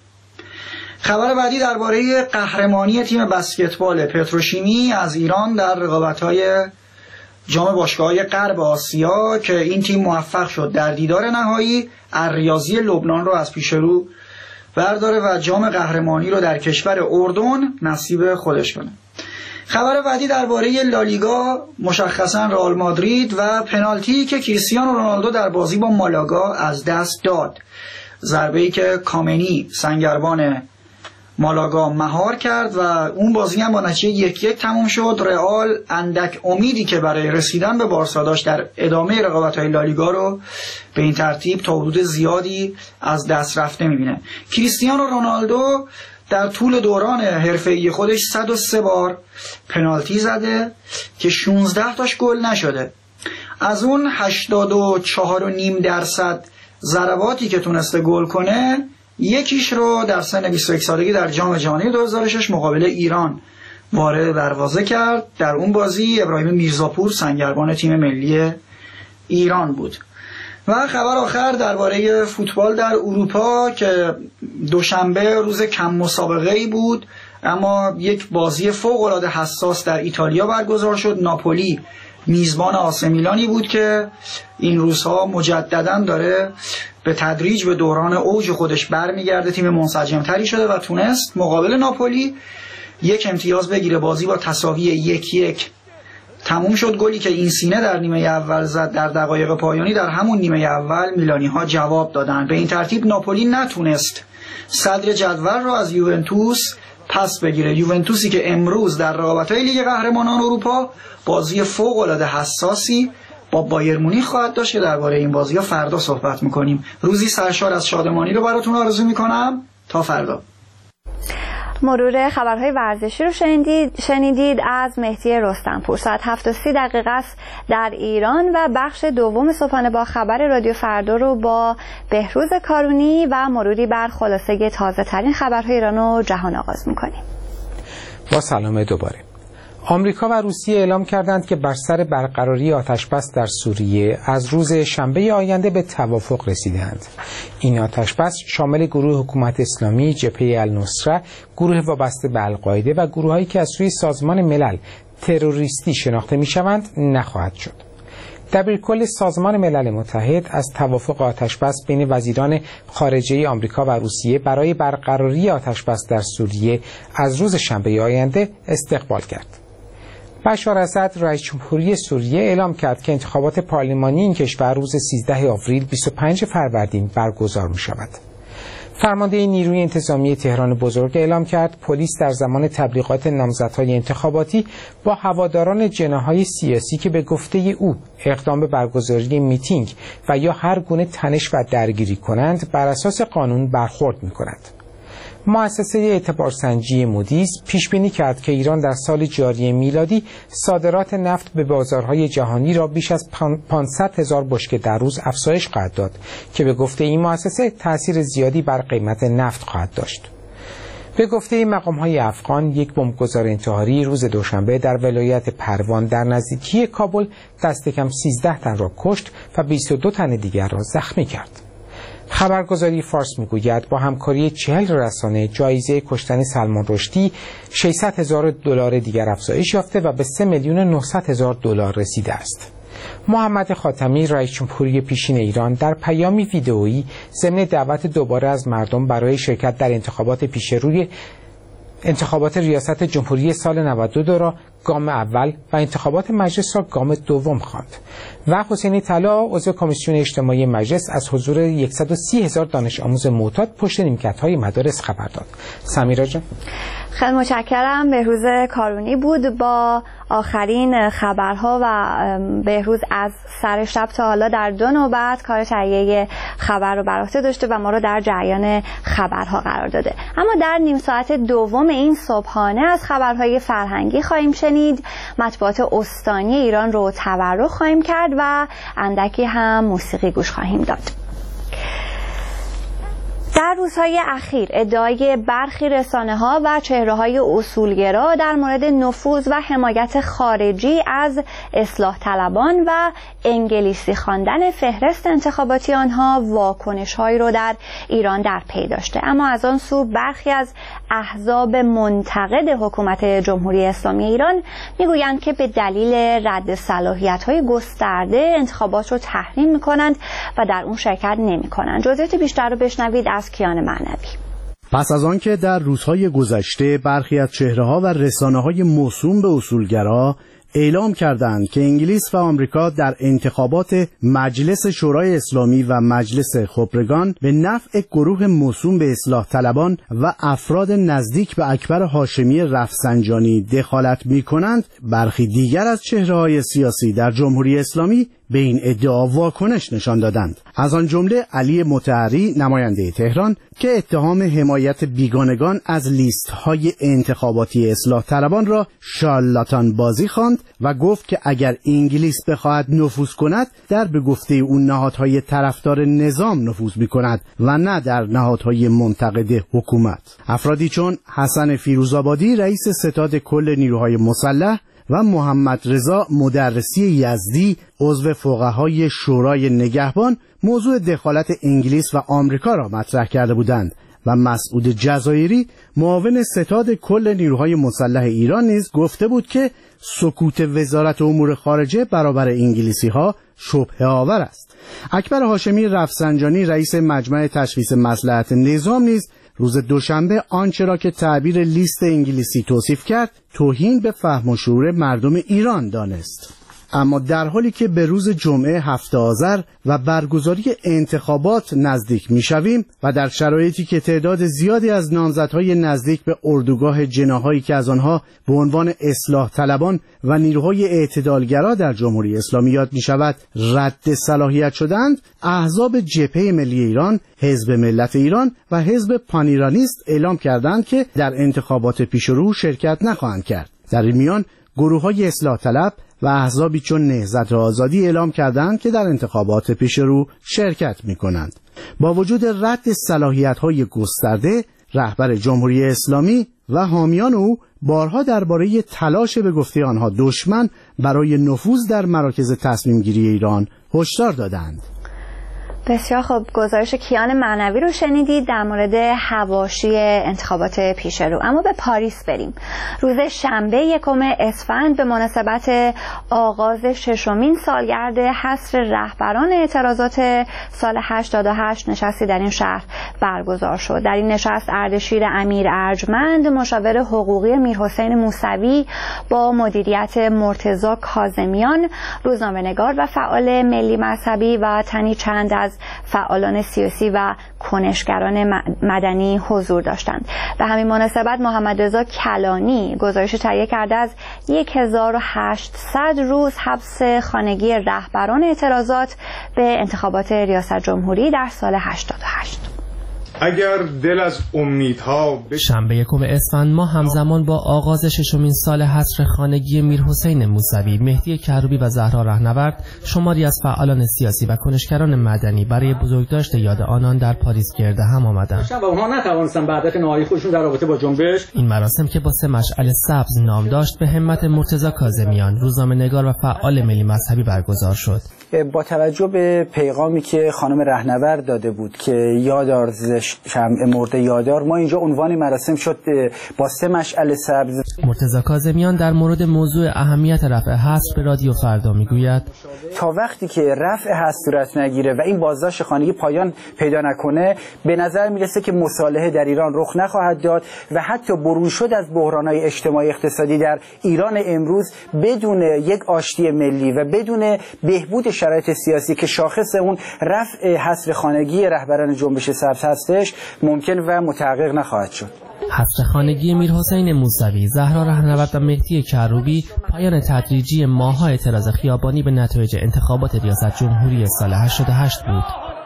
K: خبر بعدی درباره قهرمانی تیم بسکتبال پتروشیمی از ایران در رقابت‌های جام باشگاه‌های غرب آسیا که این تیم موفق شد در دیدار نهایی الریاضی لبنان رو از پیش رو برداره و جام قهرمانی رو در کشور اردن نصیب خودش کنه. خبر بعدی درباره لالیگا، مشخصا رئال مادرید و پنالتی که کریستیانو رونالدو در بازی با مالاگا از دست داد. ضربه‌ای که کامنی سنگربان مالاگا مهار کرد و اون بازی هم با نتیجه یک یک تموم شد. رئال اندک امیدی که برای رسیدن به بارسا داشت در ادامه رقابت‌های لالیگا رو به این ترتیب تا حدود زیادی از دست رفته می‌بینه. کریستیانو رونالدو در طول دوران حرفه‌ای خودش صد و سه بار پنالتی زده که شانزده تاش گل نشده. از اون هشتاد و چهار و نیم درصد ضرباتی که تونسته گل کنه، یکیش رو در سن بیست و یک سالگی در جام جهانی دو هزار و شش مقابل ایران وارد دروازه کرد. در اون بازی ابراهیم میرزاپور سنگربان تیم ملی ایران بود. و خبر آخر درباره فوتبال در اروپا که دوشنبه روز کم مسابقه‌ای بود، اما یک بازی فوق‌العاده حساس در ایتالیا برگزار شد. ناپولی میزبان آسه میلانی بود که این روزها مجددا داره به تدریج به دوران اوج خودش برمیگرده. تیم منسجمتری شده و تونست مقابل ناپولی یک امتیاز بگیره. بازی با تساوی یک یک تموم شد. گلی که این سینه در نیمه اول زد در دقایق پایانی، در همون نیمه اول میلانی ها جواب دادن. به این ترتیب ناپولی نتونست صدر جدول رو از یوونتوس پس بگیره. یوونتوسی که امروز در رقابت‌های لیگ قهرمانان اروپا بازی فوق‌العاده حساسی با بایر مونیخ خواهد داشت که درباره این بازی‌ها فردا صحبت می‌کنیم. روزی سرشار از شادمانی رو براتون آرزو می‌کنم. تا فردا.
B: مرور خبرهای ورزشی رو شنیدید, شنیدید از مهدی رستمپور. ساعت هفت و سی دقیقه است در ایران و بخش دوم صبحانه با خبر رادیو فردا رو با بهروز کارونی و مروری بر خلاصه تازه ترین خبرهای ایران و جهان آغاز میکنیم.
C: با سلام دوباره. آمریکا و روسیه اعلام کردند که بر سر برقراری آتشبس در سوریه از روز شنبه آینده به توافق رسیدند. این آتشبس شامل گروه حکومت اسلامی، جبهه النصره، گروه وابسته به القاعده و گروهایی که از سوی سازمان ملل تروریستی شناخته می‌شوند نخواهد شد. دبیرکل سازمان ملل متحد از توافق آتشبس بین وزیران خارجه آمریکا و روسیه برای برقراری آتشبس در سوریه از روز شنبه آینده استقبال کرد. بشار اسد رئیس جمهوری سوریه اعلام کرد که انتخابات پارلمانی این کشور روز سیزده آوریل بیست و پنج فروردین برگزار می شود. فرمانده نیروی انتظامی تهران بزرگ اعلام کرد پلیس در زمان تبلیغات نامزدهای انتخاباتی با هواداران جناح‌های سیاسی که به گفته او اقدام به برگزاری میتینگ و یا هر گونه تنش و درگیری کنند بر اساس قانون برخورد می کند. مؤسسه اعتبارسنجی مودیز پیش بینی کرد که ایران در سال جاری میلادی صادرات نفت به بازارهای جهانی را بیش از پانصد هزار بشکه در روز افزایش خواهد داد که به گفته این مؤسسه تأثیر زیادی بر قیمت نفت خواهد داشت. به گفته مقام‌های افغان، یک بمبگذار انتحاری روز دوشنبه در ولایت پروان در نزدیکی کابل دست کم سیزده تن را کشت و بیست و دو تن دیگر را زخمی کرد. خبرگزاری فارس میگوید با همکاری چهل رسانه جایزه کشتن سلمان رشدی ششصد هزار دلار دیگر افزایش یافته و به سه میلیون و نهصد هزار دلار رسیده است. محمد خاتمی رئیس جمهوری پیشین ایران در پیامی ویدئویی ضمن دعوت دوباره از مردم برای شرکت در انتخابات پیش روی انتخابات ریاست جمهوری سال نود و دو را گام اول و انتخابات مجلس را گام دوم خواند. و حسینی طلا عضو کمیسیون اجتماعی مجلس از حضور صد و سی هزار دانش آموز معتاد پشت نیمکت‌های مدارس خبر داد. سمیرا جان.
B: خیلی متشکرم. بهروز کارونی بود با آخرین خبرها و بهروز از سر شب تا حالا در دو نوبت کار تهیه خبر رو بر عهده داشته و ما رو در جریان خبرها قرار داده. اما در نیم ساعت دوم این صبحانه از خبرهای فرهنگی خواهیم شنید. مطبوعات استانی ایران رو تورق خواهیم کرد و اندکی هم موسیقی گوش خواهیم داد. در روزهای اخیر ادعای برخی رسانه‌ها و چهره‌های اصولگرا در مورد نفوذ و حمایت خارجی از اصلاح طلبان و انگلیسی خواندن فهرست انتخاباتی آنها واکنش‌هایی رو در ایران در پی داشته. اما از آن سو برخی از احزاب منتقد حکومت جمهوری اسلامی ایران میگویند که به دلیل رد صلاحیت‌های گسترده انتخابات رو تحریم می‌کنند و در اون شرکت نمی‌کنند. جزئیات بیشتر رو بشنوید از کیان معنوی.
L: پس از آنکه در روزهای گذشته برخی از چهره‌ها و رسانه‌های موسوم به اصولگرا اعلام کردند که انگلیس و آمریکا در انتخابات مجلس شورای اسلامی و مجلس خبرگان به نفع گروه موسوم به اصلاح طلبان و افراد نزدیک به اکبر هاشمی رفسنجانی دخالت می‌کنند، برخی دیگر از چهره‌های سیاسی در جمهوری اسلامی به این ادعا واکنش نشان دادند. از آن جمله علی مطهری نماینده تهران که اتهام حمایت بیگانگان از لیست‌های انتخاباتی اصلاح طلبان را شارلاتان بازی خواند و گفت که اگر انگلیس بخواهد نفوذ کند در به گفته او نهادهای طرفدار نظام نفوذ می‌کند و نه در نهادهای منتقد حکومت. افرادی چون حسن فیروزآبادی رئیس ستاد کل نیروهای مسلح و محمد رضا مدرسی یزدی عضو فقهای شورای نگهبان موضوع دخالت انگلیس و آمریکا را مطرح کرده بودند و مسعود جزایری معاون ستاد کل نیروهای مسلح ایران نیز گفته بود که سکوت وزارت امور خارجه برابر انگلیسی‌ها شبهه آور است. اکبر هاشمی رفسنجانی رئیس مجمع تشخیص مصلحت نظام نیز روز دوشنبه آنچه را که تعبیر لیست انگلیسی توصیف کرد توهین به فهم و شعور مردم ایران دانست. اما در حالی که به روز جمعه هفت آذر و برگزاری انتخابات نزدیک می‌شویم و در شرایطی که تعداد زیادی از نامزدهای نزدیک به اردوگاه جناحایی که از آنها به عنوان اصلاح طلبان و نیروهای اعتدالگرا در جمهوری اسلامی یاد می‌شود رد صلاحیت شدند، احزاب جبهه ملی ایران، حزب ملت ایران و حزب پانیرانیست اعلام کردند که در انتخابات پیشرو شرکت نخواهند کرد. در این میان گروه‌های اصلاح طلب و احزابی چون نهضت آزادی اعلام کردند که در انتخابات پیشرو شرکت می‌کنند. با وجود رد صلاحیت‌های گسترده، رهبر جمهوری اسلامی و حامیان او بارها درباره تلاش به گفته آنها دشمن برای نفوذ در مراکز تصمیم گیری ایران هشدار دادند.
B: بسیار خوب، گزارش کیان معنوی رو شنیدید در مورد حواشی انتخابات پیش رو. اما به پاریس بریم. روز شنبه یکم اسفند به مناسبت آغاز ششمین سالگرد حصر رهبران اعتراضات سال هشتاد و هشت نشستی در این شهر برگزار شد. در این نشست اردشیر امیر ارجمند، مشاور حقوقی میرحسین موسوی با مدیریت مرتضی کاظمیان، روزنامه‌نگار و فعال ملی مذهبی و تنی چند از فعالان سیاسی و کنشگران مدنی حضور داشتند. به همین مناسبت محمد رضا کلانی گزارش تهیه کرده از هزار و هشتصد روز حبس خانگی رهبران اعتراضات به انتخابات ریاست جمهوری در سال هشتاد و هشت.
M: اگر دل از امیدها
A: شنبه یکم اسفند ماه همزمان با آغاز ششمین سال حصر خانگی میرحسین موسوی، مهدی کروبی و زهرا رهنورد، شماری از فعالان سیاسی و کنشگران مدنی برای بزرگداشت یاد آنان در پاریس گرد هم آمدند.
N: و اونها نتوانستن بعد نهایی خودشون در رابطه با جنبش.
A: این مراسم که با سه مشعل سبز نام داشت به همت مرتضی کاظمیان، روزنامه‌نگار و فعال ملی مذهبی برگزار شد.
O: با توجه به پیغامی که خانم رهنورد داده بود که یادار شمع مرده یادار، ما اینجا عنوان مراسم شد با سه مشعل سبز.
A: مرتضی کاظمیان در مورد موضوع اهمیت رفع حصر به رادیو فردا میگوید
O: تا وقتی که رفع حصر صورت نگیره و این بازداشت خانگی پایان پیدا نکنه، به نظر میرسه که مصالحه در ایران رخ نخواهد داد و حتی برون شد از بحران‌های اجتماعی اقتصادی در ایران امروز بدون یک آشتی ملی و بدون بهبود شرایط سیاسی که شاخص اون رفع حصر خانگی رهبران جنبش سبز هستش ممکن و متحقق نخواهد شد.
A: حصر خانگی میرحسین موسوی، زهرا رهنورد و مهدی کروبی پایان تدریجی ماه‌های اعتراض خیابانی به نتایج انتخابات ریاست جمهوری سال هشتاد و هشت بود.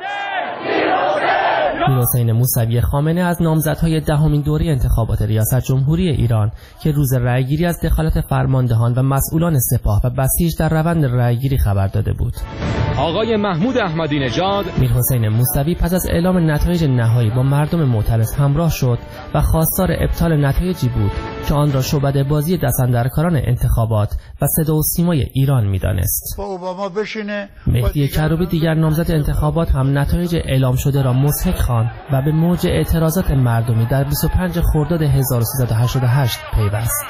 A: میرحسین موسوی خامنه از نامزدهای دهمین دوره انتخابات ریاست جمهوری ایران که روز رأیگیری از دخالت فرماندهان و مسئولان سپاه و بسیج در روند رأیگیری خبر داده بود.
P: آقای محمود احمدی نژاد،
A: میرحسین موسوی پس از اعلام نتایج نهایی با مردم معترض همراه شد و خواستار ابطال نتایجی بود که آن را شعبده بازی دستاندرکاران انتخابات و صدا و سیمای ایران می‌دانست.
Q: با اوباما بشینه.
A: مهدی کروبی دیگر نامزد انتخابات هم نتایج اعلام شده را مضحک خواند و به موج اعتراضات مردمی در بیست و پنج خرداد هزار و سیصد و هشتاد و هشت پیوست.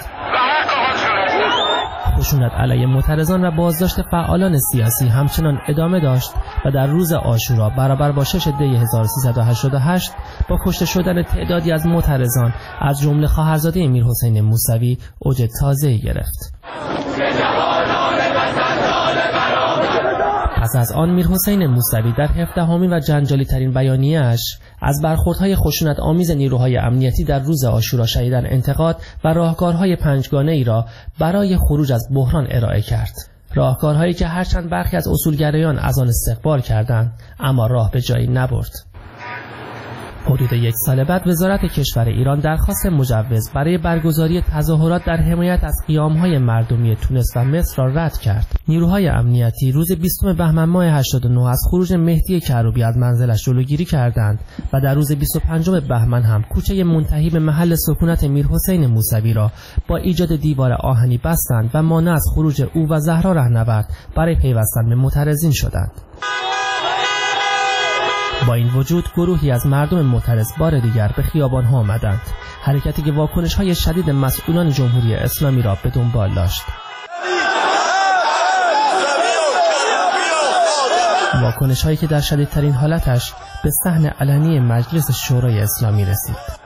A: خشونت علیه معترضان و بازداشت فعالان سیاسی همچنان ادامه داشت و در روز عاشورا برابر با شش دی هزار و سیصد و هشتاد و هشت با کشته شدن تعدادی از معترضان از جمله خواهرزاده میرحسین موسوی اوج تازه‌ای گرفت. پس از آن میرحسین موسوی در هفدهمین و جنجالی ترین بیانیه‌اش از برخوردهای خشونت آمیز نیروهای امنیتی در روز عاشورا شدیداً انتقاد و راهکارهای پنجگانه ای را برای خروج از بحران ارائه کرد. راهکارهایی که هرچند برخی از اصولگرایان از آن استقبال کردند اما راه به جایی نبرد. حدود یک سال بعد وزارت کشور ایران درخواست مجوز برای برگزاری تظاهرات در حمایت از قیام‌های مردمی تونس و مصر را رد کرد. نیروهای امنیتی روز بیستم بهمن ماه هشتاد و نه از خروج مهدی کروبی از منزلش جلوگیری کردند و در روز بیست و پنجم بهمن هم کوچه منتهی به محل سکونت میرحسین موسوی را با ایجاد دیوار آهنی بستند و مانع از خروج او و زهرا رهنورد برای پیوستن به معترضین شدند. با این وجود گروهی از مردم معترض بار دیگر به خیابان‌ها آمدند، حرکتی که واکنش‌های شدید مسئولان جمهوری اسلامی را به دنبال داشت. واکنش‌هایی که در شدیدترین حالتش به صحن علنی مجلس شورای اسلامی رسید.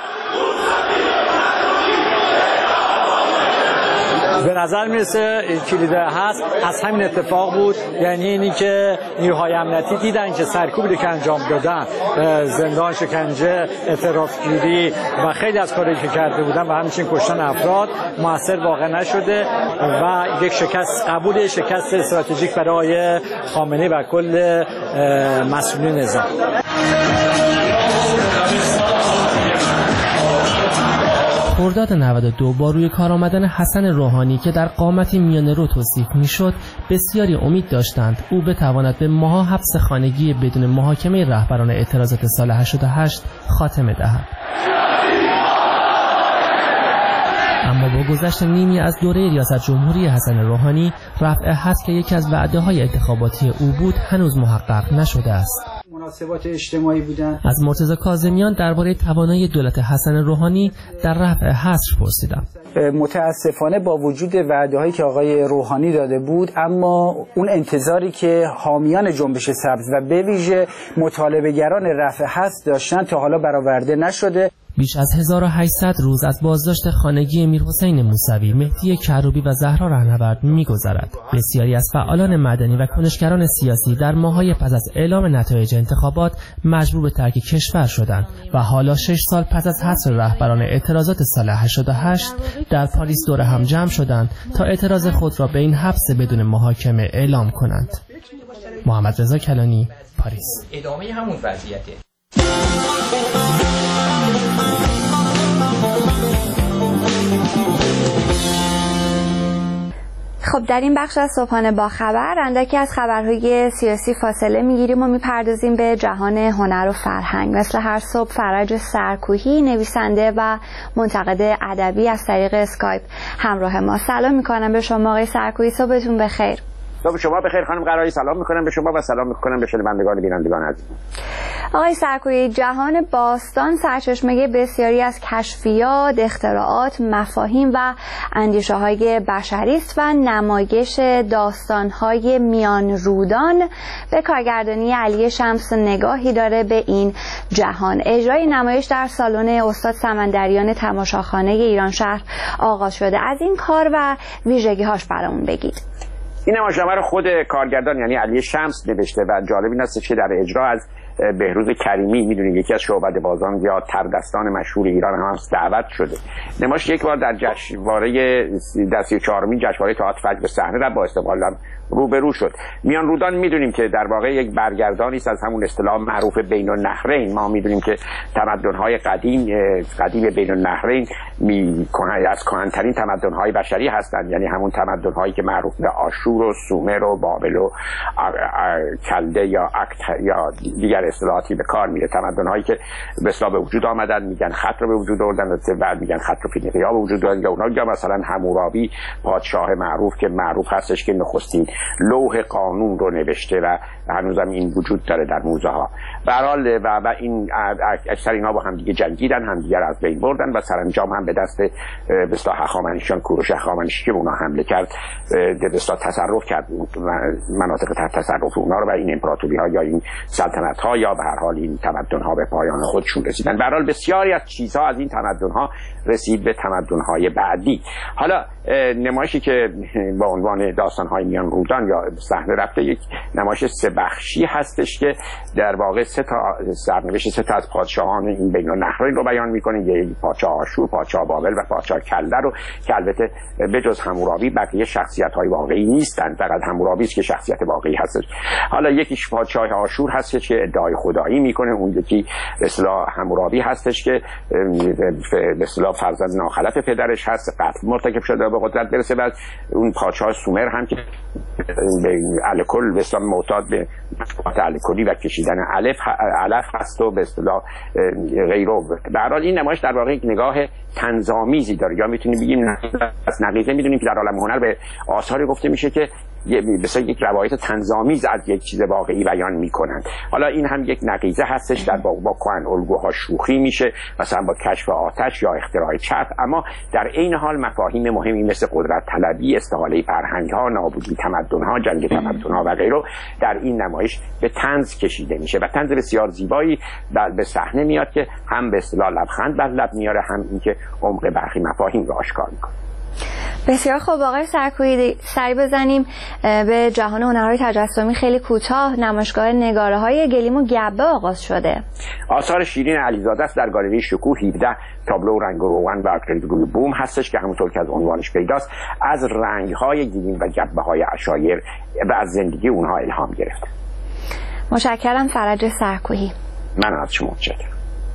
N: به نظر میرسه کلیده هست از همین اتفاق بود، یعنی اینی که نیروهای امنیتی دیدن که سرکوبی که انجام دادن، زندان، شکنجه، اعترافگیری و خیلی از کاری که کرده بودن و همچنین کشتن افراد موثر واقع نشده و یک شکست قبول شکست استراتژیک برای خامنه‌ای و کل مسئولین نظام.
A: خرداد نود و دو با روی کار آمدن حسن روحانی که در قامتی میانه رو توصیف میشد، بسیاری امید داشتند او بتواند به ماها حبس خانگی بدون محاکمه رهبران اعتراضات سال هشتاد و هشت خاتمه دهد. اما با گذشت نیمی از دوره ریاست جمهوری حسن روحانی، رفع حبس که یکی از وعده‌های انتخاباتی او بود هنوز محقق نشده است.
K: مناسبات اجتماعی بودن.
A: از مرتضی کاظمیان درباره توانایی دولت حسن روحانی در رفع حصر پرسیدم.
O: متاسفانه با وجود وعده‌هایی که آقای روحانی داده بود، اما اون انتظاری که حامیان جنبش سبز و به ویژه مطالبه‌گران رفع حصر داشتن تا حالا برآورده نشده.
A: بیش از هزار و هشتصد روز از بازداشت خانگی میرحسین موسوی، مهدی کروبی و زهرا رهنورد می‌گذرد. بسیاری از فعالان مدنی و کنشگران سیاسی در ماه‌های پس از اعلام نتایج انتخابات مجبور به ترک کشور شدند و حالا شش سال پس از حصر رهبران اعتراضات سال هشتاد و هشت در پاریس دور هم جمع شدند تا اعتراض خود را به این حبس بدون محاکمه اعلام کنند. محمد رضا کلانی، پاریس.
Q: ادامه همون وضعیته.
B: خب در این بخش از صبحانه با خبر اندکی از خبرهای سیاسی فاصله میگیریم و میپردازیم به جهان هنر و فرهنگ. مثل هر صبح فرج سرکوهی، نویسنده و منتقد ادبی، از طریق اسکایپ همراه ما. سلام میکنم به شما آقای سرکوهی، صبحتون بخیر.
R: صبح شما بخیر خانم قرایی. سلام میکنم به شما و سلام میکنم به شنوندگان بینندگان عزیز.
B: آقای سرکوهی، جهان باستان سرچشمه بسیاری از کشفیات، اختراعات، مفاهیم و اندیشه های بشری است و نمایش داستان های میان رودان به کارگردانی علی شمس نگاهی داره به این جهان. اجرای نمایش در سالن استاد سمندریان تماشاخانه ایران شهر آغاز شده. از این کار و ویژگی هاش برامون بگید.
R: این نمایشنامه رو خود کارگردان یعنی علی شمس نوشته و جالب این است که در اجرا از بهروز کریمی، میدونید یکی از شعبده بازان یا تردستان مشهور ایران هم دعوت شده. نمایش یک بار در جشنواره در سی و چهارمین جشنواره تئاتر فجر به صحنه رفت، با استقبال روبرو شد. میان رودان میدونیم که در واقع یک برگردانی است از همون اصطلاح معروف بین النهرین. ما میدونیم که تمدن‌های قدیم قدیم بین النهرین میکنن از کهن‌ترین تمدن‌های بشری هستند، یعنی همون تمدن‌هایی که معروف به آشور و سومر و بابل و کلده یا اکت یا دیگر اصطلاحاتی به کار میره. تمدن‌هایی که به اصطلاح به وجود آمدن میگن خط رو به وجود آوردن و بعد میگن خط رو فینیقیا به وجود آوردن. یا اونا یا مثلا حمورابی پادشاه معروف که معروف هستش که نخستین لوح قانون رو نوشته و هنوزم این وجود داره در موزه ها. به هر حال و, و این اکثر اینا با هم دیگه جنگیدن، هم دیگر از بین بردن و سرانجام هم به دست به اصطلاح هخامنشیان، کوروش هخامنشی که به اونها حمله کرد به اصطلاح تصرف کرد مناطق تحت تصرف اونها رو و این امپراتوری ها یا این سلطنت ها یا به هر حال این تمدن ها به پایان خودشون رسیدن. به هر حال بسیاری از چیزها از این تمدن ها رسید به تمدن های بعدی. حالا نمایشی که با عنوان داستان های میان رودان یا صحنه رفته یک نمایش سه بخشی هستش که در واقع سه تا سرنوشت سه تا از پادشاهان این بین النهرین رو بیان میکنه. یک پادشاه آشور، پادشاه بابل و پادشاه کلده رو که البته بجز حمورابی بقیه شخصیت های واقعی نیستند، فقط حمورابی است که شخصیت واقعی هستش. حالا یکیش پادشاه آشور هست که ادعای خدایی میکنه، اون یکی به اصطلاح حمورابی هستش که به اصطلاح فرزند ناخلف پدرش هست، قتل مرتکب شده به قدرت برسه. بعد اون پادشاه سومر هم که به الکل به اصطلاح معتاد به مفاهیم الکلی و کشیدن علف علف هست و به اصطلاح غیره. به هر حال این نمایش در واقع یک نگاه طنزآمیزی داره، یا میتونیم بگیم از نقیضه. میدونیم که در عالم هنر به آثاری گفته میشه که مثلا یک روایت طنزآمیز از یک چیز واقعی بیان میکنن. حالا این هم یک نقیضه هستش، در با, با کهن الگوها شوخی میشه، مثلا با کشف آتش یا اختراع چرخ، اما در عین حال مفاهیم مهمی مثل قدرت طلبی، استحاله فرهنگ ها، نابودی تمدن ها، جنگ تمدن ها و غیره در این نمایش به طنز کشیده میشه و طنز بسیار زیبایی به صحنه میاد که هم به اصطلاح لبخند بر لب میاره، هم اینکه عمق برخی مفاهیم رو آشکار میکنه.
B: بسیار خوب آقای سرکویی، سری بزنیم به جهان هنرهای تجسمی خیلی کوتاه. نمایشگاه نگاره های گلیم و گبه آغاز شده.
R: آثار شیرین علیزاده است در گالری شکوه. هفده تابلو رنگ و روغن و اکریلیک روی بوم هستش که همونطور که از عنوانش پیداست از رنگ‌های گلیم و گبه های عشایر و از زندگی اونها الهام گرفته.
B: متشکرم فرج سرکویی.
R: من از شما متشکرم.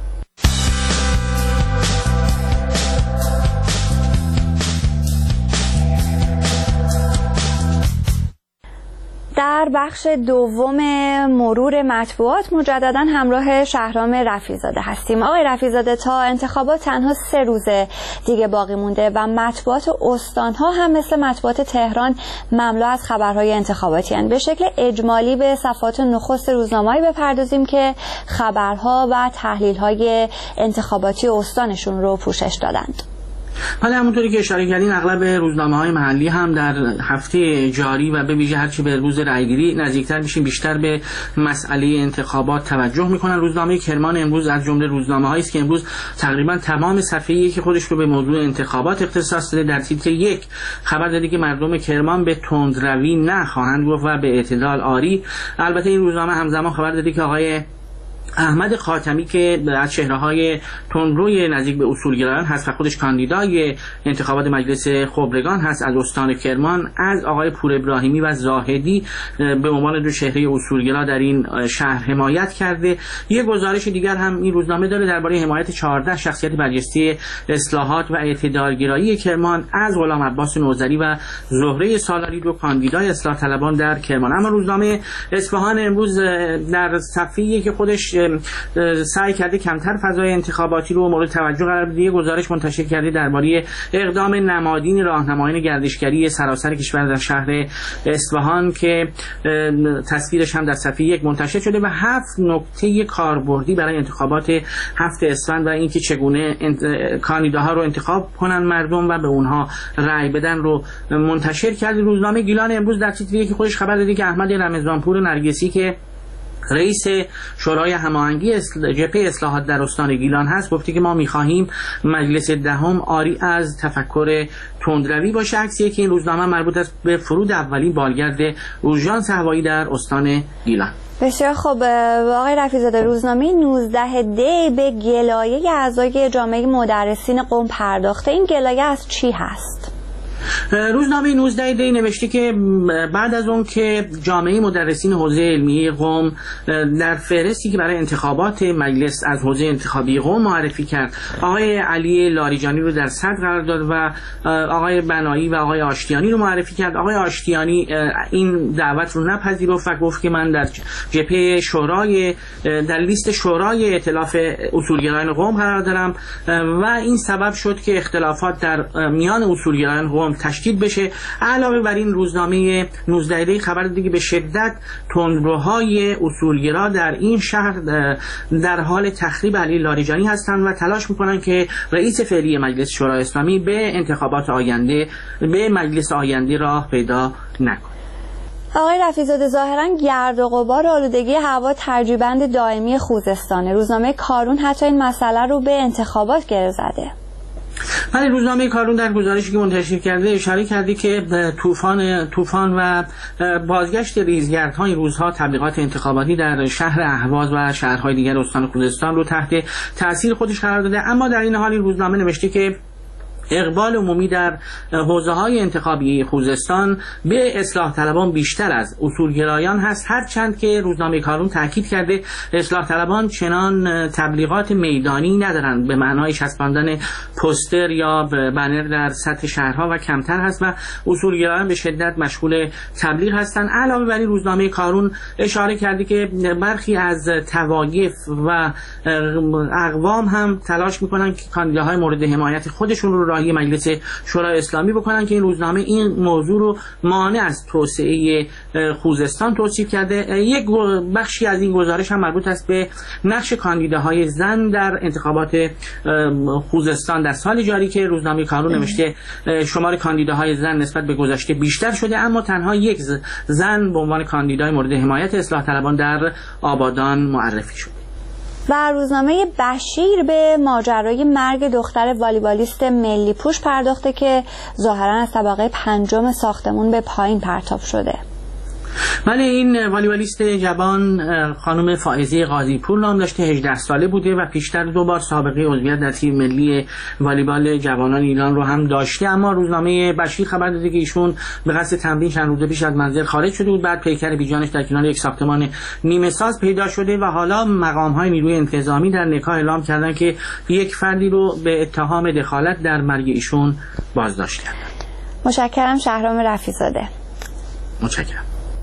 B: در بخش دوم مرور مطبوعات مجددا همراه شهرام رفیع‌زاده هستیم. آقای رفیع‌زاده، تا انتخابات تنها سه روز دیگه باقی مونده و مطبوعات استان‌ها هم مثل مطبوعات تهران مملو از خبرهای انتخاباتی هستند. به شکل اجمالی به صفحات نخست روزنامه‌ای بپردازیم که خبرها و تحلیل‌های انتخاباتی استانشون رو پوشش دادند.
J: حالا همونطوری که اشاره کردین اغلب روزنامه‌های محلی هم در هفته جاری و به ویژه هرچی به روز رأیگیری نزدیکتر میشیم بیشتر به مسئله انتخابات توجه میکنن. روزنامه کرمان امروز از جمله روزنامه‌هایی است که امروز تقریبا تمام صفحه‌ای که خودش رو به موضوع انتخابات اختصاص داده در تیتر یک خبر داده که مردم کرمان به تندروی نخواهند گفت و به اعتدال آری. البته این روزنامه همزمان خبر داده که آقای احمد خاتمی که از چهره‌های تندروی نزدیک به اصولگرایان هست و خودش کاندیدای انتخابات مجلس خبرگان هست از استان کرمان، از آقای پور ابراهیمی و زاهدی به عنوان دو چهره اصولگرا در این شهر حمایت کرده. یک گزارش دیگر هم این روزنامه داره درباره حمایت چهارده شخصیت برجسته اصلاحات و اعتدالگرایی کرمان از غلام عباس نوذری و زهره سالاری، دو کاندیدای اصلاح طلبان در کرمان. اما روزنامه اصفهان امروز در صفحه‌ای که خودش سعی کرده کمتر فضای انتخاباتی رو مورد توجه قرار بده، یه گزارش منتشر کرده درباره اقدام نمادین راهنمایان گردشگری سراسر کشور در شهر اصفهان که تصویرش هم در صفحه یک منتشر شده و هفت نکته کاربردی برای انتخابات هفت اسفند و اینکه چگونه کاندیداها رو انتخاب کنن مردم و به اونها رأی بدن رو منتشر کرده. روزنامه گیلان امروز در تیتر یک خودش خبر داده که احمد رمضانپور نرگسی که رئیس شورای هماهنگی جبهه اصلاحات در استان گیلان هست گفته که ما می‌خواهیم مجلس دهم آری از تفکر تندروی باشه. عکسی که این روزنامه مربوط است به فرود اولین بالگرد اورژانس هوایی در استان گیلان.
B: بسیار خوب آقای رفیع‌زاده، روزنامه نوزده دی به گلایه اعضای جامعه مدرسین قم پرداخته. این گلایه از چی هست؟
J: روزنامه نوزده دی نوشته که بعد از اون که جامعه مدرسین حوزه علمی قم در فهرستی که برای انتخابات مجلس از حوزه انتخابی قم معرفی کرد آقای علی لاریجانی رو در صدر قرار داد و آقای بنایی و آقای آشتیانی رو معرفی کرد. آقای آشتیانی این دعوت رو نپذیرفت و گفت که من در جبهه شورای در لیست شورای ائتلاف اصولگرایان قم قرار دارم و این سبب شد که اختلافات در میان اصولگرایان قم تشدید بشه. علاوه بر این روزنامه نوزده دی خبر دیگه به شدت تندروهای اصولگرا در این شهر در حال تخریب علی لاریجانی هستند و تلاش میکنن که رئیس فعلی مجلس شورای اسلامی به انتخابات آینده به مجلس آینده راه پیدا نکنه.
B: آقای رفیع‌زاده، ظاهراً گرد و غبار آلودگی هوا ترجیبند دائمی خوزستانه. روزنامه کارون حتی این مسئله رو به انتخابات گره زده.
J: ولی روزنامه کارون در گزارشی که منتشر کرده اشاره کرده که طوفان طوفان و بازگشت ریزگردها این روزها تبلیغات انتخاباتی در شهر اهواز و شهرهای دیگر استان خوزستان رو تحت تاثیر خودش قرار داده. اما در این حال این روزنامه نوشته که اقبال عمومی در حوزه‌های انتخابی خوزستان به اصلاح طلبان بیشتر از اصولگرایان هست، هرچند که روزنامه کارون تاکید کرده اصلاح طلبان چنان تبلیغات میدانی ندارند به معنای چسباندن پوستر یا بنر در سطح شهرها و کمتر هست و اصولگرایان به شدت مشغول تبلیغ هستند. علاوه بر این روزنامه کارون اشاره کرده که برخی از توایف و اقوام هم تلاش میکنن که کاندیداهای مورد حمایت خودشون رو راهی مجلس شورای اسلامی بکنن که این روزنامه این موضوع رو مانع از توسعه خوزستان توصیف کرده. یک بخشی از این گزارش هم مربوط است به نقش کاندیداهای زن در انتخابات خوزستان در سال جاری که روزنامه کارون نوشته شمار کاندیداهای زن نسبت به گذشته بیشتر شده، اما تنها یک زن به عنوان کاندیدای مورد حمایت اصلاح طلبان در آبادان معرفی شد.
B: و روزنامه بشیر به ماجرای مرگ دختر والیبالیست ملی پوش پرداخته که ظاهرا از طبقه پنجم ساختمون به پایین پرتاب شده.
J: بله، این والیبالیست جوان خانم فائزه قاضی‌پور نام داشته، هجده ساله بوده و پیشتر دو بار سابقه عضویت در تیم ملی والیبال جوانان ایران رو هم داشته، اما روزنامه بشیر خبر داده که ایشون به قصد تمرین چند روز پیش از منزل خارج شده بود، بعد پیکر بیجانش در کنار یک ساختمان نیمه ساز پیدا شده و حالا مقام‌های نیروی انتظامی در نکاح اعلام کردن که یک فردی رو به اتهام دخالت در مرگ ایشون بازداشت کردن.
B: متشکرم شهرام رفیع‌زاده.
J: متشکرم.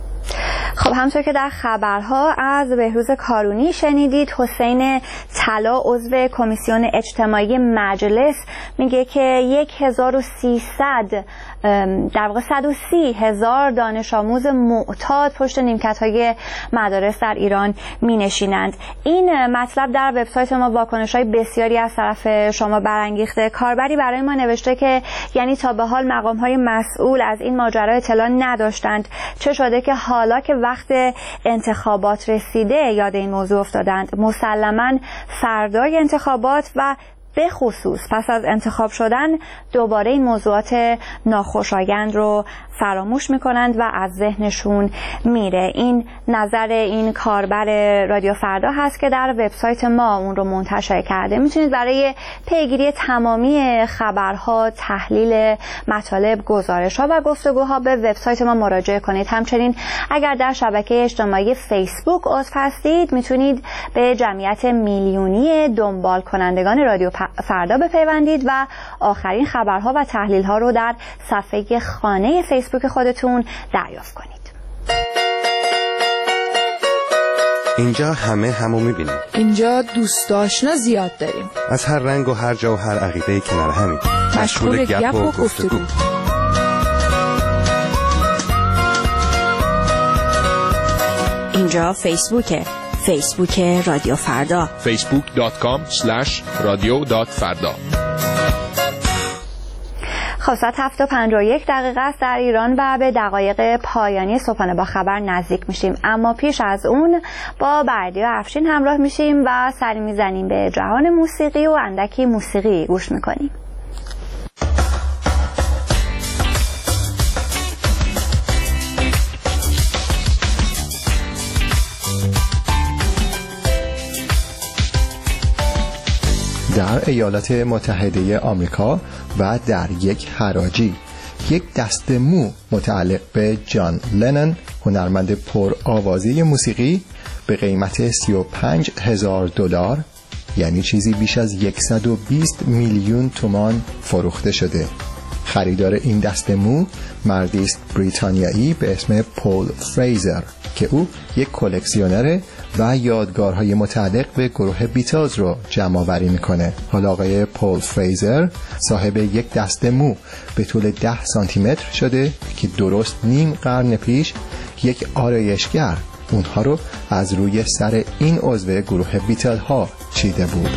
B: خب همونطور که در خبرها از بهروز کارونی شنیدید، حسین طلا عضو کمیسیون اجتماعی مجلس میگه که یک هزار و سیصد در واقع صد و سی هزار دانش آموز معتاد پشت نیمکت‌های مدارس در ایران می نشینند. این مطلب در وبسایت ما واکنش‌های بسیاری از طرف شما برانگیخته. کاربری برای ما نوشته که یعنی تا به حال مقام‌های مسئول از این ماجرا اطلاع نداشتند، چه شده که حالا که وقت انتخابات رسیده یاد این موضوع افتادند. مسلماً فردای انتخابات و به خصوص پس از انتخاب شدن دوباره این موضوعات ناخوشایند رو فراموش میکنند و از ذهنشون میره. این نظر این کاربر رادیو فردا هست که در وبسایت ما اون رو منتشر کرده. میتونید برای پیگیری تمامی خبرها، تحلیل مطالب، گزارش‌ها و گفتگوها به وبسایت ما مراجعه کنید. همچنین اگر در شبکه اجتماعی فیسبوک عضو هستید میتونید به جمعیت میلیونی دنبال کنندگان رادیو فردا بپیوندید و آخرین خبرها و تحلیل‌ها رو در صفحه خانه فیسبوک خودتون دریافت کنید.
Q: اینجا همه همو میبینیم.
S: اینجا دوست آشنا زیاد داریم.
Q: از هر رنگ و هر جا و هر عقیده کنار همین.
S: مشغول گپ و گفتگو. اینجا فیسبوکه. فیسبوک رادیو فردا.
P: فیسبوک دات کام اسلش رادیو دات فردا.
B: خب ساعت هفت و پنجاه و یک دقیقه است در ایران و به دقایق پایانی صبحانه با خبر نزدیک میشیم، اما پیش از اون با بردیا افشین همراه میشیم و سری میزنیم به جهان موسیقی و اندکی موسیقی گوش میکنیم.
T: در ایالات متحده آمریکا و در یک حراجی یک دست مو متعلق به جان لنن، هنرمند پر آوازی موسیقی، به قیمت سی و پنج هزار دلار، یعنی چیزی بیش از صد و بیست میلیون تومان فروخته شده. خریدار این دست مو مردی است بریتانیایی به اسم پول فریزر که او یک کلکسیونره و یادگارهای متعلق به گروه بیتلز رو جمع آوری میکنه. حالا آقای پول فریزر صاحب یک دست مو به طول ده سانتی متر شده که درست نیم قرن پیش یک آرایشگر اونها رو از روی سر این عضو گروه بیتل ها چیده بود.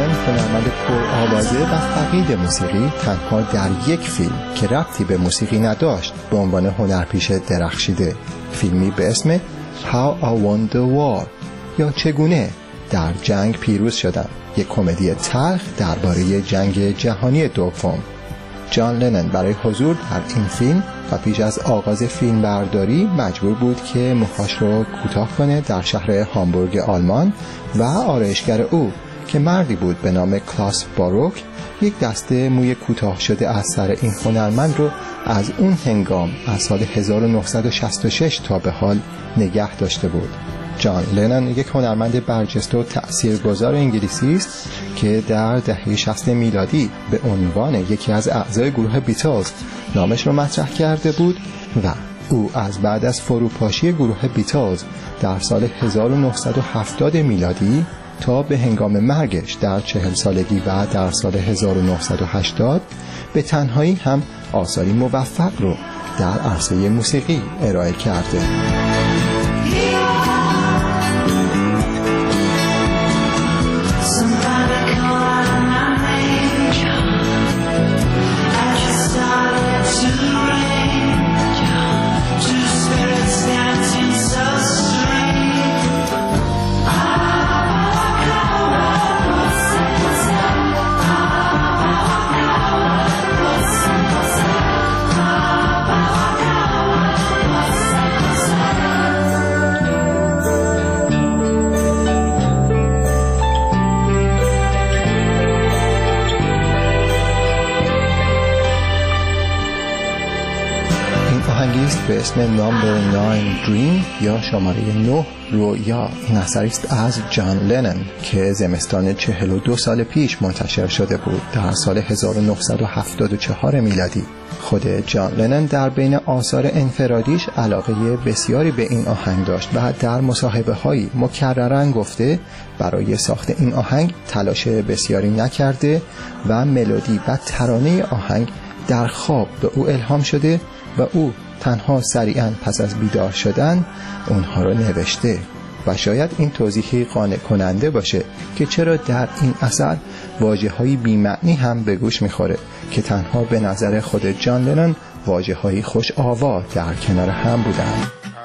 T: لنن هنرمند پرآوازه و فقید موسیقی تنها در یک فیلم که ربطی به موسیقی نداشت به عنوان هنرپیشه درخشیده، فیلمی به اسم How I Won the War یا چگونه در جنگ پیروز شدم، یک کمدی تلخ درباره جنگ جهانی دوم. جان لنن برای حضور در این فیلم و پیش از آغاز فیلم برداری مجبور بود که موهاش رو کوتاه کنه در شهر هامبورگ آلمان و آرایشگر او که مردی بود به نام کلاس باروک یک دسته موی کوتاه شده از سر این هنرمند رو از اون هنگام از سال هزار و نهصد و شصت و شش تا به حال نگه داشته بود. جان لنن یک هنرمند برجسته و تأثیرگذار انگلیسی است که در دهه شصت میلادی به عنوان یکی از اعضای گروه بیتلز نامش رو مطرح کرده بود و او از بعد از فروپاشی گروه بیتلز در سال هزار و نهصد و هفتاد میلادی تا به هنگام مرگش در چهل سالگی و در سال هزار و نهصد و هشتاد به تنهایی هم آثاری موفق رو در عرصه موسیقی ارائه کرده. به اسم نامبر ناین دریم یا شماره نه رویا. این اثری است از جان لنن که زمستان چهل و دو سال پیش منتشر شده بود در سال هزار و نهصد و هفتاد و چهار میلادی. خود جان لنن در بین آثار انفرادیش علاقه بسیاری به این آهنگ داشت و در مصاحبه هایی مکررن گفته برای ساخت این آهنگ تلاش بسیاری نکرده و ملودی و ترانه آهنگ در خواب به او الهام شده و او تنها سریعاً پس از بیدار شدن اونها رو نوشته و شاید این توضیحی قانع کننده باشه که چرا در این اثر واژه‌های بی‌معنی هم به گوش میخوره که تنها به نظر خود جان لنن واژه‌های خوش آوا در کنار هم بودن.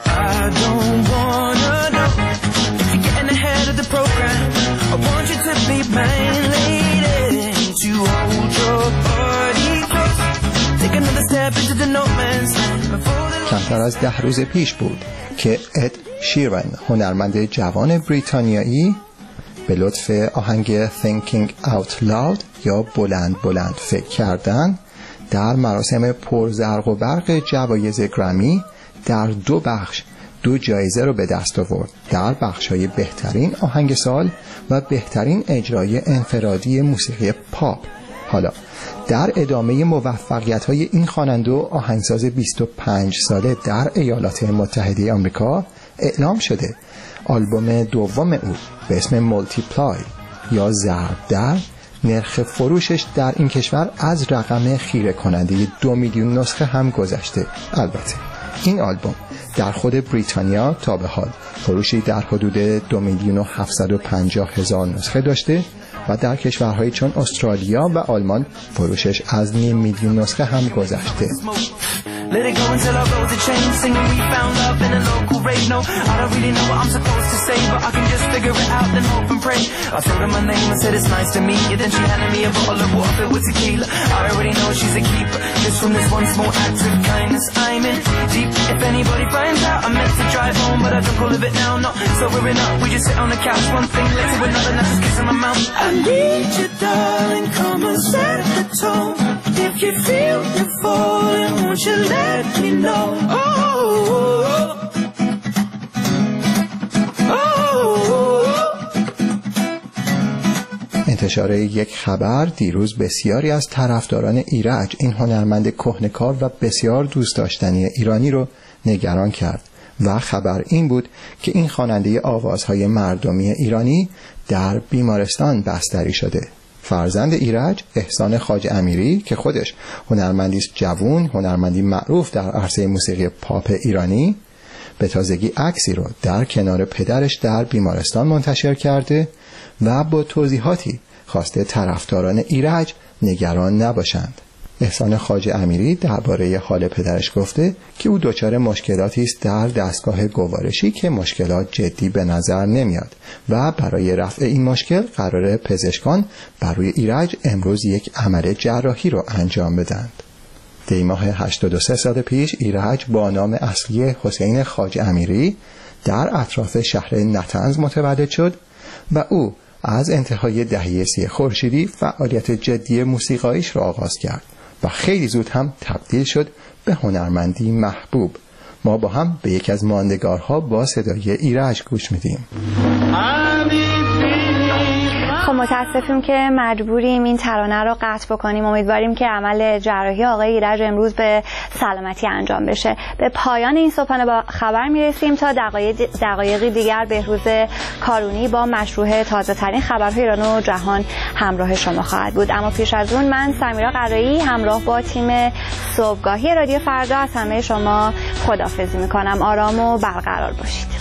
T: کمتر از ده روز پیش بود که اد شیرن هنرمند جوان بریتانیایی به لطف آهنگ Thinking Out Loud یا بلند بلند فکر کردن در مراسم پرزرق و برق جوایز گرمی در دو بخش دو جایزه رو به دست آورد، در بخش‌های بهترین آهنگ سال و بهترین اجرای انفرادی موسیقی پاپ. حالا در ادامه موفقیت‌های این خواننده و آهنگساز بیست و پنج ساله در ایالات متحده آمریکا اعلام شده آلبوم دوم او به اسم مولتیپلای یا ضرب در نرخ فروشش در این کشور از رقم خیره کننده دو میلیون نسخه هم گذشته. البته این آلبوم در خود بریتانیا تا به حال فروشی در حدود دو میلیون و هفتصد و پنجاه هزار نسخه داشته و در کشورهای چون استرالیا و آلمان فروشش از نیم میلیون نسخه هم گذشته.
U: Let it go until I roll the chain, singing we found love in a local rave. No, I don't really know what I'm supposed to say, but I can just figure it out and hope and pray. I told her my name and said it's nice to meet you. Then she handed me a bottle of water filled with tequila. I already know she's a keeper. Just from this one small act of kindness, I'm in deep. If anybody finds out, I meant to drive home, but I don't go live it now. No, sobering up, we just sit on the couch, one thing led to another, now just kissing my mouth. I need you, darling, come and set the tone. If you feel you're falling, won't you let me know? Oh, oh, oh.
T: انتشار یک خبر دیروز بسیاری از طرفداران ایرج، این هنرمند کهنه‌کار و بسیار دوست داشتنی ایرانی رو نگران کرد و خبر این بود که این خواننده آوازهای مردمی ایرانی در بیمارستان بستری شده. فرزند ایرج احسان خواجه امیری که خودش هنرمندی است جوان، هنرمندی معروف در عرصه موسیقی پاپ ایرانی، به تازگی عکسی رو در کنار پدرش در بیمارستان منتشر کرده و با توضیحاتی خواسته طرفداران ایرج نگران نباشند. احسان خواجه امیری درباره حال پدرش گفته که او دچار مشکلاتی است در دستگاه گوارشی که مشکلات جدی به نظر نمیاد و برای رفع این مشکل قرار پزشکان بر روی ایرج امروز یک عمل جراحی رو انجام بدند. دی ماه هشتاد و سه سال پیش ایرج با نام اصلی حسین خواجه امیری در اطراف شهر نطنز متولد شد و او از انتهای دهه سی خورشیدی فعالیت جدی موسیقاییش را آغاز کرد و خیلی زود هم تبدیل شد به هنرمندی محبوب. ما با هم به یک از ماندگارها با صدای ایرج گوش میدیم.
B: خب متاسفیم که مجبوریم این ترانه رو قطع بکنیم. امیدواریم که عمل جراحی آقای ایرج امروز به سلامتی انجام بشه. به پایان این صبحانه با خبر میرسیم. تا دقایق دقایقی دیگر بهروز کارونی با مشروع تازه ترین خبرهای ایران و جهان همراه شما خواهد بود. اما پیش از اون من سمیرا قرایی همراه با تیم صبحگاهی رادیو فردا از همه شما خداحافظی میکنم. آرام و برقرار باشید.